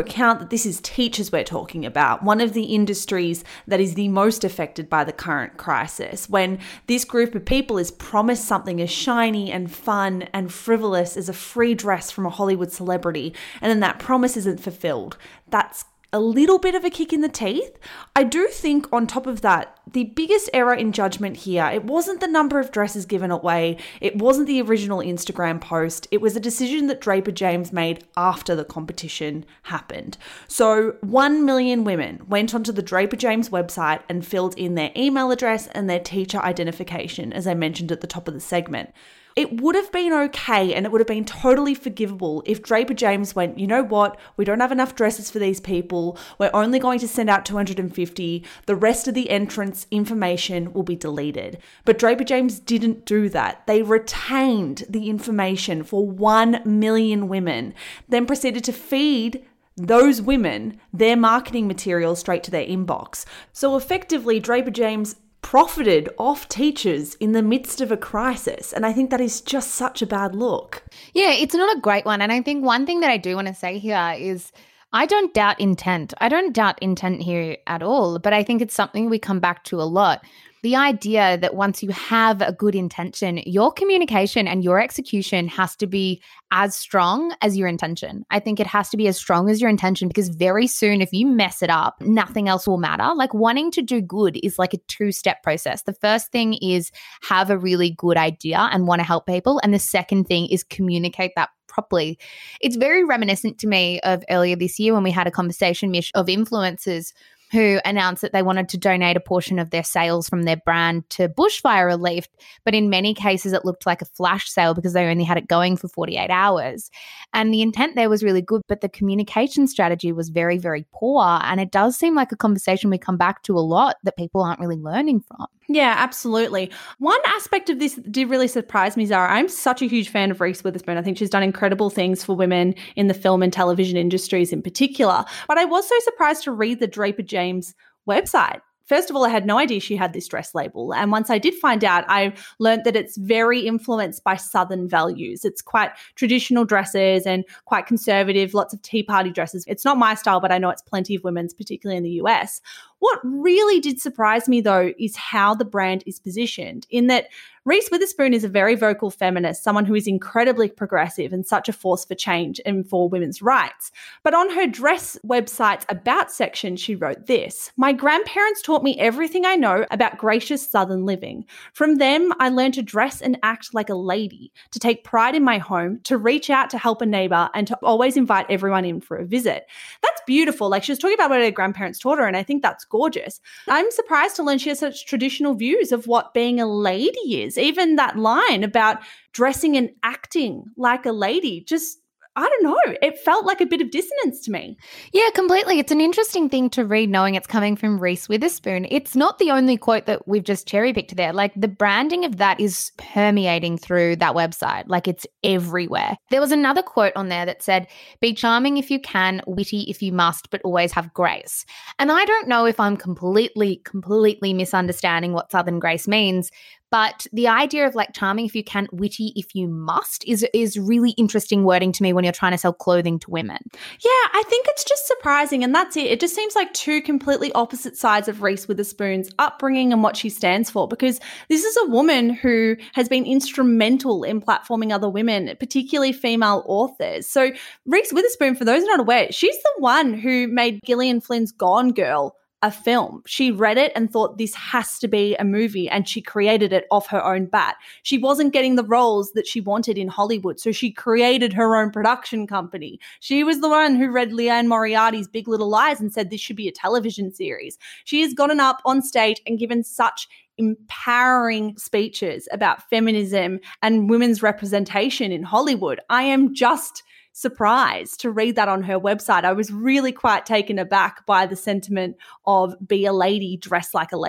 this is teachers we're talking about, one of the industries that is the most affected by the current crisis, when this group of people is promised something as shiny and fun and frivolous as a free dress from a Hollywood celebrity, and then that promise isn't fulfilled. That's a little bit of a kick in the teeth. I do think on top of that, the biggest error in judgment here, it wasn't the number of dresses given away. It wasn't the original Instagram post. It was a decision that Draper James made after the competition happened. So one million women went onto the Draper James website and filled in their email address and their teacher identification, as I mentioned at the top of the segment. It would have been okay and it would have been totally forgivable if Draper James went, you know what, we don't have enough dresses for these people. We're only going to send out two hundred fifty. The rest of the entrance information will be deleted. But Draper James didn't do that. They retained the information for one million women, then proceeded to feed those women their marketing material straight to their inbox. So effectively, Draper James profited off teachers in the midst of a crisis. And I think that is just such a bad look. Yeah, it's not a great one. And I think one thing that I do want to say here is I don't doubt intent. I don't doubt intent here at all, but I think it's something we come back to a lot. The idea that once you have a good intention, your communication and your execution has to be as strong as your intention. I think it has to be as strong as your intention, because very soon if you mess it up, nothing else will matter. Like, wanting to do good is like a two-step process. The first thing is have a really good idea and want to help people. And the second thing is communicate that properly. It's very reminiscent to me of earlier this year when we had a conversation, Mish, of influencers who announced that they wanted to donate a portion of their sales from their brand to bushfire relief. But in many cases, it looked like a flash sale because they only had it going for forty-eight hours. And the intent there was really good, but the communication strategy was very, very poor. And it does seem like a conversation we come back to a lot that people aren't really learning from. Yeah, absolutely. One aspect of this did really surprise me, Zara. I'm such a huge fan of Reese Witherspoon. I think she's done incredible things for women in the film and television industries in particular. But I was so surprised to read the Draper James website. First of all, I had no idea she had this dress label. And once I did find out, I learned that it's very influenced by Southern values. It's quite traditional dresses and quite conservative, lots of tea party dresses. It's not my style, but I know it's plenty of women's, particularly in the U S. What really did surprise me, though, is how the brand is positioned, in that Reese Witherspoon is a very vocal feminist, someone who is incredibly progressive and such a force for change and for women's rights. But on her dress website's About section, she wrote this: "My grandparents taught me everything I know about gracious Southern living. From them, I learned to dress and act like a lady, to take pride in my home, to reach out to help a neighbor, and to always invite everyone in for a visit." That's beautiful. Like, she was talking about what her grandparents taught her, and I think that's gorgeous. I'm surprised to learn she has such traditional views of what being a lady is. Even that line about dressing and acting like a lady, just, I don't know, it felt like a bit of dissonance to me. Yeah, completely. It's an interesting thing to read knowing it's coming from Reese Witherspoon. It's not the only quote that we've just cherry-picked there. Like, the branding of that is permeating through that website. Like, it's everywhere. There was another quote on there that said, "Be charming if you can, witty if you must, but always have grace." And I don't know if I'm completely, completely misunderstanding what Southern grace means, but the idea of like charming if you can, witty if you must is is really interesting wording to me when you're trying to sell clothing to women. Yeah, I think it's just surprising, and that's it. It just seems like two completely opposite sides of Reese Witherspoon's upbringing and what she stands for, because this is a woman who has been instrumental in platforming other women, particularly female authors. So Reese Witherspoon, for those who are not aware, she's the one who made Gillian Flynn's Gone Girl a film. She read it and thought this has to be a movie, and she created it off her own bat. She wasn't getting the roles that she wanted in Hollywood, so she created her own production company. She was the one who read Liane Moriarty's Big Little Lies and said this should be a television series. She has gotten up on stage and given such empowering speeches about feminism and women's representation in Hollywood. I am just surprised to read that on her website. I was really quite taken aback by the sentiment of "be a lady, dress like a lady."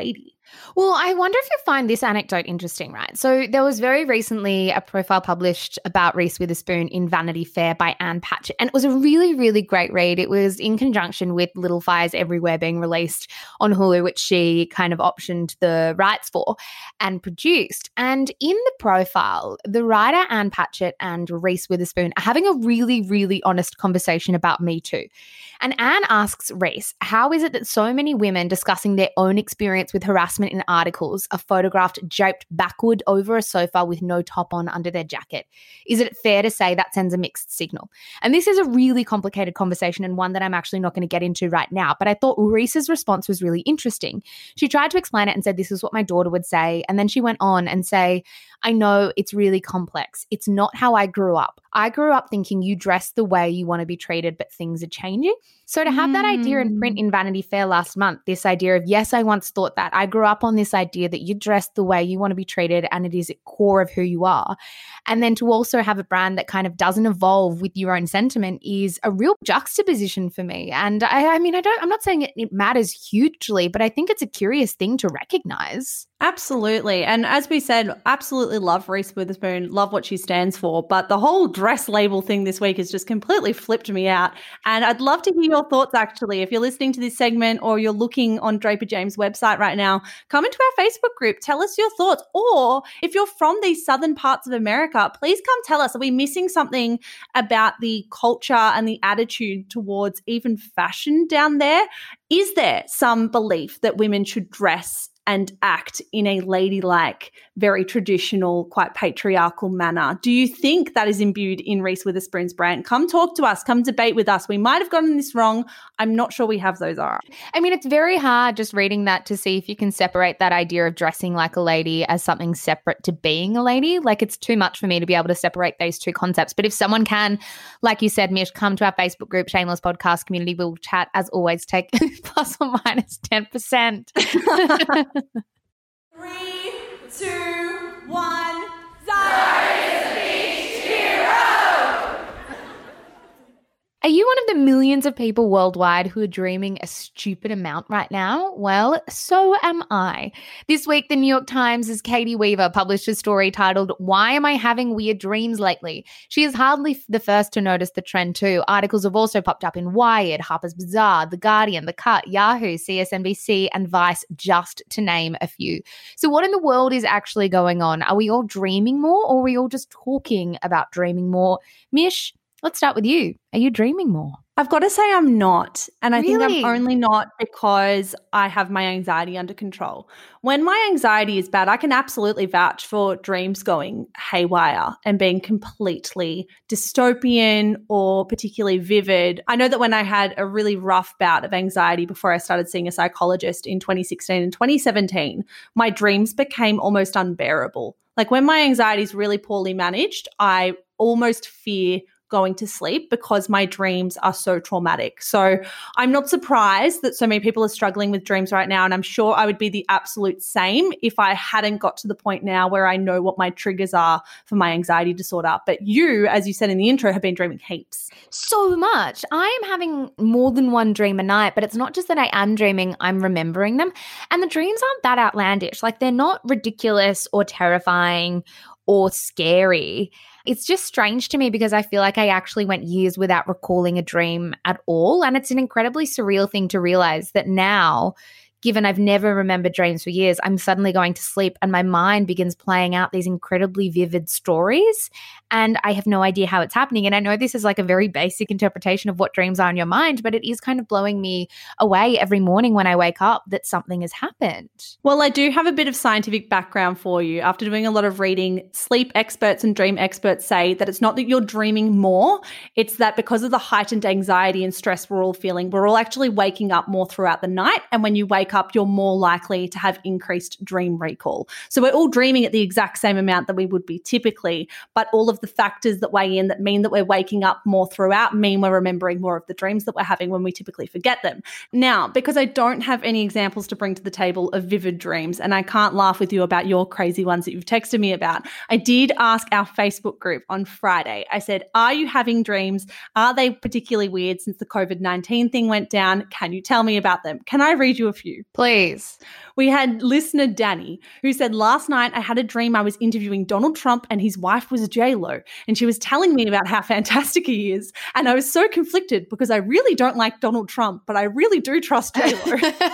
Well, I wonder if you find this anecdote interesting, right? So there was very recently a profile published about Reese Witherspoon in Vanity Fair by Anne Patchett, and it was a really, really great read. It was in conjunction with Little Fires Everywhere being released on Hulu, which she kind of optioned the rights for and produced. And in the profile, the writer Anne Patchett and Reese Witherspoon are having a really, really honest conversation about Me Too. And Anne asks Reese, how is it that so many women discussing their own experience with harassment in articles are photographed draped backward over a sofa with no top on under their jacket? Is it fair to say that sends a mixed signal? And this is a really complicated conversation and one that I'm actually not going to get into right now, but I thought Reese's response was really interesting. She tried to explain it and said, this is what my daughter would say. And then she went on and say, I know it's really complex. It's not how I grew up. I grew up thinking you dress the way you want to be treated, but things are changing. So to have mm. that idea in print in Vanity Fair last month, this idea of, yes, I once thought that. I grew up on this idea that you dress the way you want to be treated and it is at core of who you are. And then to also have a brand that kind of doesn't evolve with your own sentiment is a real juxtaposition for me. And I, I mean, I don't, I'm not saying it, it matters hugely, but I think it's a curious thing to recognize. Absolutely. And as we said, absolutely love Reese Witherspoon, love what she stands for. But the whole dress label thing this week has just completely flipped me out. And I'd love to hear your thoughts, actually. If you're listening to this segment or you're looking on Draper James' website right now, come into our Facebook group. Tell us your thoughts. Or if you're from these southern parts of America, please come tell us. Are we missing something about the culture and the attitude towards even fashion down there? Is there some belief that women should dress and act in a ladylike, very traditional, quite patriarchal manner? Do you think that is imbued in Reese Witherspoon's brand? Come talk to us. Come debate with us. We might have gotten this wrong. I'm not sure we have those are. I mean, it's very hard just reading that to see if you can separate that idea of dressing like a lady as something separate to being a lady. Like, it's too much for me to be able to separate those two concepts. But if someone can, like you said, Mish, come to our Facebook group, Shameless Podcast Community. We'll chat, as always, take plus or minus ten percent. Three, two, one, Zara is a beach hero! Are you one of the millions of people worldwide who are dreaming a stupid amount right now? Well, so am I. This week, the New York Times' Katie Weaver published a story titled, Why Am I Having Weird Dreams Lately? She is hardly the first to notice the trend too. Articles have also popped up in Wired, Harper's Bazaar, The Guardian, The Cut, Yahoo, C S N B C, and Vice, just to name a few. So what in the world is actually going on? Are we all dreaming more, or are we all just talking about dreaming more? Mish, let's start with you. Are you dreaming more? I've got to say I'm not. And I Really? think I'm only not because I have my anxiety under control. When my anxiety is bad, I can absolutely vouch for dreams going haywire and being completely dystopian or particularly vivid. I know that when I had a really rough bout of anxiety before I started seeing a psychologist in twenty sixteen and twenty seventeen, my dreams became almost unbearable. Like, when my anxiety is really poorly managed, I almost fear going to sleep because my dreams are so traumatic. So I'm not surprised that so many people are struggling with dreams right now, and I'm sure I would be the absolute same if I hadn't got to the point now where I know what my triggers are for my anxiety disorder. But you, as you said in the intro, have been dreaming heaps. So much. I am having more than one dream a night, but it's not just that I am dreaming, I'm remembering them. And the dreams aren't that outlandish. Like, they're not ridiculous or terrifying or scary. It's just strange to me because I feel like I actually went years without recalling a dream at all. And it's an incredibly surreal thing to realize that now, given I've never remembered dreams for years, I'm suddenly going to sleep and my mind begins playing out these incredibly vivid stories, and I have no idea how it's happening. And I know this is like a very basic interpretation of what dreams are in your mind, but it is kind of blowing me away every morning when I wake up that something has happened. Well, I do have a bit of scientific background for you. After doing a lot of reading, sleep experts and dream experts say that it's not that you're dreaming more, it's that because of the heightened anxiety and stress we're all feeling, we're all actually waking up more throughout the night. And when you wake up, you're more likely to have increased dream recall. So we're all dreaming at the exact same amount that we would be typically, but all of the factors that weigh in that mean that we're waking up more throughout mean we're remembering more of the dreams that we're having when we typically forget them. Now, because I don't have any examples to bring to the table of vivid dreams, and I can't laugh with you about your crazy ones that you've texted me about, I did ask our Facebook group on Friday. I said, are you having dreams? Are they particularly weird since the covid nineteen thing went down? Can you tell me about them? Can I read you a few? few. Please. We had listener Danny, who said, last night I had a dream I was interviewing Donald Trump and his wife was J-Lo, and she was telling me about how fantastic he is. And I was so conflicted because I really don't like Donald Trump, but I really do trust J-Lo.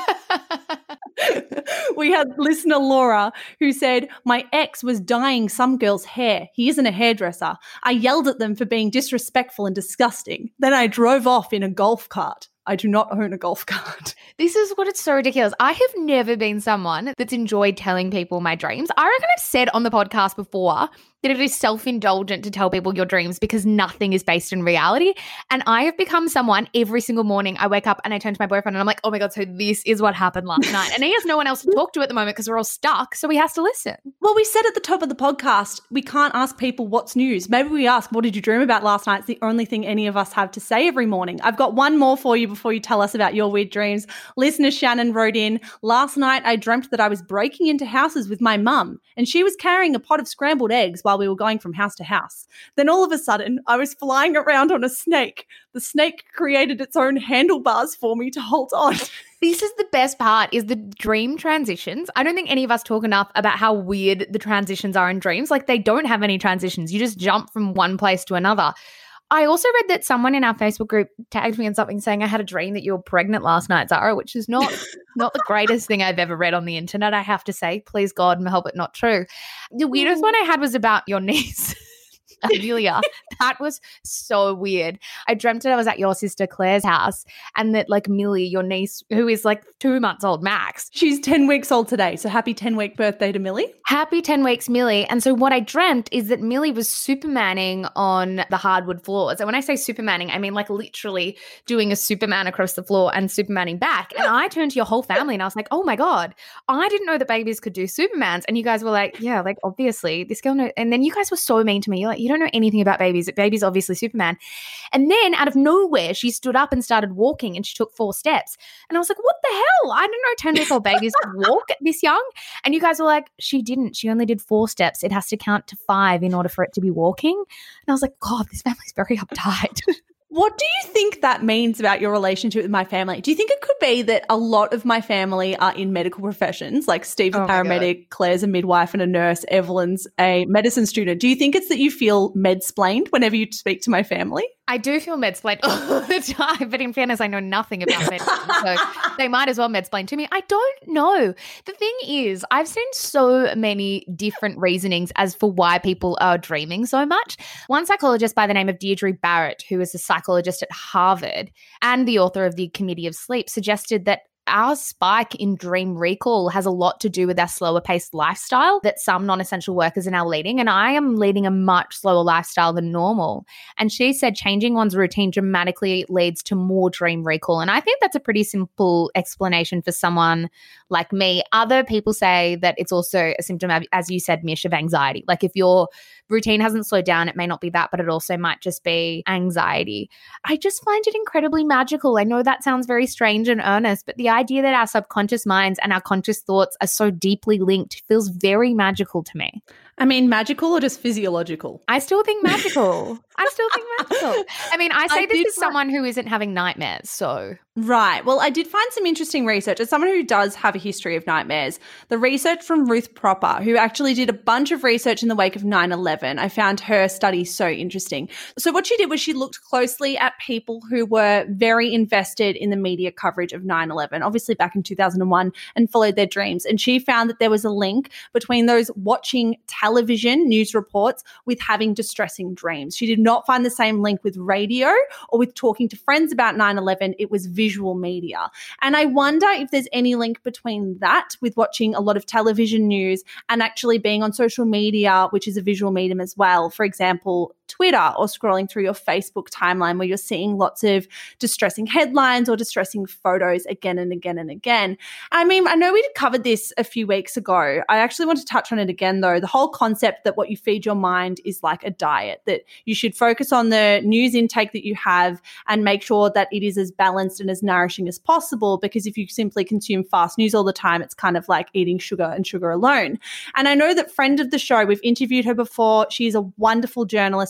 We had listener Laura, who said, my ex was dyeing some girl's hair. He isn't a hairdresser. I yelled at them for being disrespectful and disgusting. Then I drove off in a golf cart. I do not own a golf cart. This is what it's so ridiculous. I have never been someone that's enjoyed telling people my dreams. I reckon I've said on the podcast before that it is self-indulgent to tell people your dreams because nothing is based in reality. And I have become someone every single morning I wake up and I turn to my boyfriend and I'm like, oh my God, so this is what happened last night. And he has no one else to talk to at the moment because we're all stuck. So he has to listen. Well, we said at the top of the podcast, we can't ask people what's news. Maybe we ask, what did you dream about last night? It's the only thing any of us have to say every morning. I've got one more for you before you tell us about your weird dreams. Listener Shannon wrote in, last night I dreamt that I was breaking into houses with my mum and she was carrying a pot of scrambled eggs while we were going from house to house. Then all of a sudden I was flying around on a snake. The snake created its own handlebars for me to hold on. This is the best part, is the dream transitions. I don't think any of us talk enough about how weird the transitions are in dreams. Like, they don't have any transitions. You just jump from one place to another. I also read that someone in our Facebook group tagged me in something saying I had a dream that you were pregnant last night, Zara, which is not not the greatest thing I've ever read on the internet, I have to say. Please, God, help it not true. The weirdest one I had was about your niece, Amelia. That was so weird. I dreamt that I was at your sister Claire's house and that, like, Millie, your niece, who is like two months old max. She's ten weeks old today, so happy ten-week birthday to Millie. Happy ten weeks, Millie. And so what I dreamt is that Millie was supermaning on the hardwood floors. And when I say supermaning, I mean like literally doing a Superman across the floor and supermaning back. And I turned to your whole family and I was like, oh my God, I didn't know that babies could do Supermans. And you guys were like, yeah, like obviously this girl knows. And then you guys were so mean to me. You're like, you don't know anything about babies. Baby's obviously Superman. And then out of nowhere, she stood up and started walking and she took four steps. And I was like, what the hell? I didn't know ten-week-old babies could walk this young. And you guys were like, she didn't. She only did four steps. It has to count to five in order for it to be walking. And I was like, God, this family's very uptight. What do you think that means about your relationship with my family? Do you think it could be that a lot of my family are in medical professions, like Steve's a Oh my paramedic, Claire's a midwife and a nurse, Evelyn's a medicine student? Do you think it's that you feel med-splained whenever you speak to my family? I do feel med-splained all the time, but in fairness, I know nothing about medicine, so they might as well med-splain to me. I don't know. The thing is, I've seen so many different reasonings as for why people are dreaming so much. One psychologist by the name of Deirdre Barrett, who is a psychologist at Harvard and the author of The Committee of Sleep, suggested that our spike in dream recall has a lot to do with our slower paced lifestyle that some non-essential workers are now leading. And I am leading a much slower lifestyle than normal. And she said changing one's routine dramatically leads to more dream recall. And I think that's a pretty simple explanation for someone like me. Other people say that it's also a symptom of, as you said, Mish, of anxiety. Like if your routine hasn't slowed down, it may not be that, but it also might just be anxiety. I just find it incredibly magical. I know that sounds very strange and earnest, but the idea that our subconscious minds and our conscious thoughts are so deeply linked feels very magical to me. I mean, magical or just physiological? I still think magical. I still think magical. I mean, I say I this did as someone who isn't having nightmares, so. Right. Well, I did find some interesting research. As someone who does have a history of nightmares, the research from Ruth Proper, who actually did a bunch of research in the wake of nine eleven, I found her study so interesting. So what she did was she looked closely at people who were very invested in the media coverage of nine eleven, obviously back in two thousand one, and followed their dreams. And she found that there was a link between those watching television news reports with having distressing dreams. She did not find the same link with radio or with talking to friends about nine eleven. It was visual media. And I wonder if there's any link between that with watching a lot of television news and actually being on social media, which is a visual medium as well. For example, Twitter or scrolling through your Facebook timeline where you're seeing lots of distressing headlines or distressing photos again and again and again. I mean, I know we covered this a few weeks ago. I actually want to touch on it again though. The whole concept that what you feed your mind is like a diet, that you should focus on the news intake that you have and make sure that it is as balanced and as nourishing as possible, because if you simply consume fast news all the time, it's kind of like eating sugar and sugar alone. And I know that friend of the show, we've interviewed her before. She's a wonderful journalist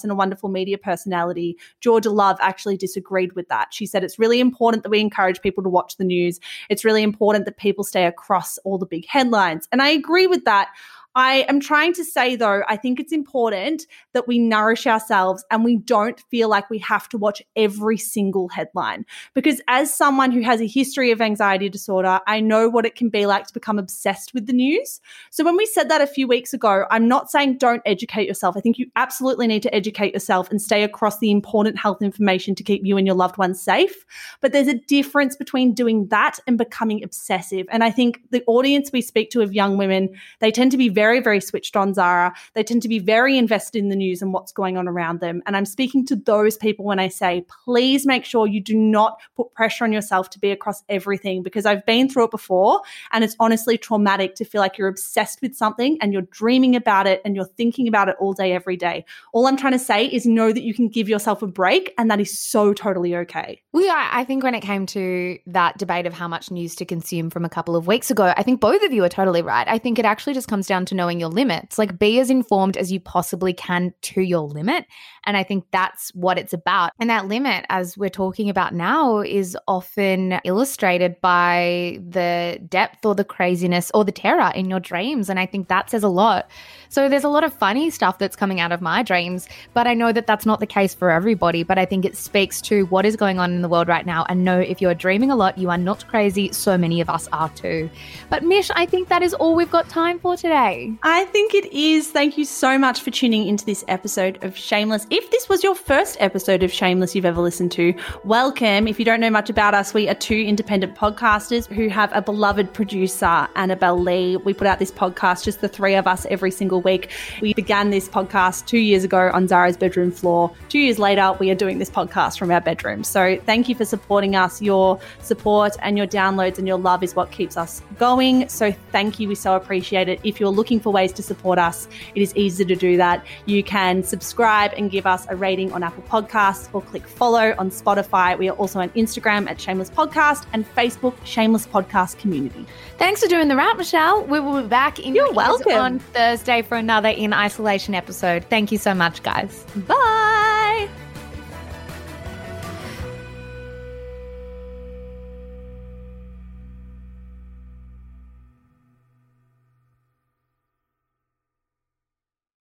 and a wonderful media personality, Georgia Love, actually disagreed with that. She said it's really important that we encourage people to watch the news. It's really important that people stay across all the big headlines. And I agree with that. I am trying to say, though, I think it's important that we nourish ourselves and we don't feel like we have to watch every single headline. Because as someone who has a history of anxiety disorder, I know what it can be like to become obsessed with the news. So when we said that a few weeks ago, I'm not saying don't educate yourself. I think you absolutely need to educate yourself and stay across the important health information to keep you and your loved ones safe. But there's a difference between doing that and becoming obsessive. And I think the audience we speak to of young women, they tend to be very very, very switched on, Zara. They tend to be very invested in the news and what's going on around them. And I'm speaking to those people when I say, please make sure you do not put pressure on yourself to be across everything, because I've been through it before and it's honestly traumatic to feel like you're obsessed with something and you're dreaming about it and you're thinking about it all day, every day. All I'm trying to say is know that you can give yourself a break, and that is so totally okay. Well, yeah, I think when it came to that debate of how much news to consume from a couple of weeks ago, I think both of you are totally right. I think it actually just comes down to knowing your limits. Like, be as informed as you possibly can to your limit. And I think that's what it's about. And that limit, as we're talking about now, is often illustrated by the depth or the craziness or the terror in your dreams. And I think that says a lot. So there's a lot of funny stuff that's coming out of my dreams, but I know that that's not the case for everybody. But I think it speaks to what is going on in the world right now. And know if you're dreaming a lot, you are not crazy. So many of us are too. But Mish, I think that is all we've got time for today. I think it is. Thank you so much for tuning into this episode of Shameless. If this was your first episode of Shameless you've ever listened to, welcome. If you don't know much about us, we are two independent podcasters who have a beloved producer, Annabelle Lee. We put out this podcast, just the three of us, every single week. We began this podcast two years ago on Zara's bedroom floor. Two years later, we are doing this podcast from our bedroom. So thank you for supporting us. Your support and your downloads and your love is what keeps us going. So thank you. We so appreciate it. If you're looking for ways to support us, it is easy to do that. You can subscribe and give us a rating on Apple Podcasts, or click follow on Spotify. We are also on Instagram at Shameless Podcast and Facebook, Shameless Podcast Community. Thanks for doing the wrap, Michelle. We will be back in You're welcome. on Thursday for another In Isolation episode. Thank you so much, guys. Bye.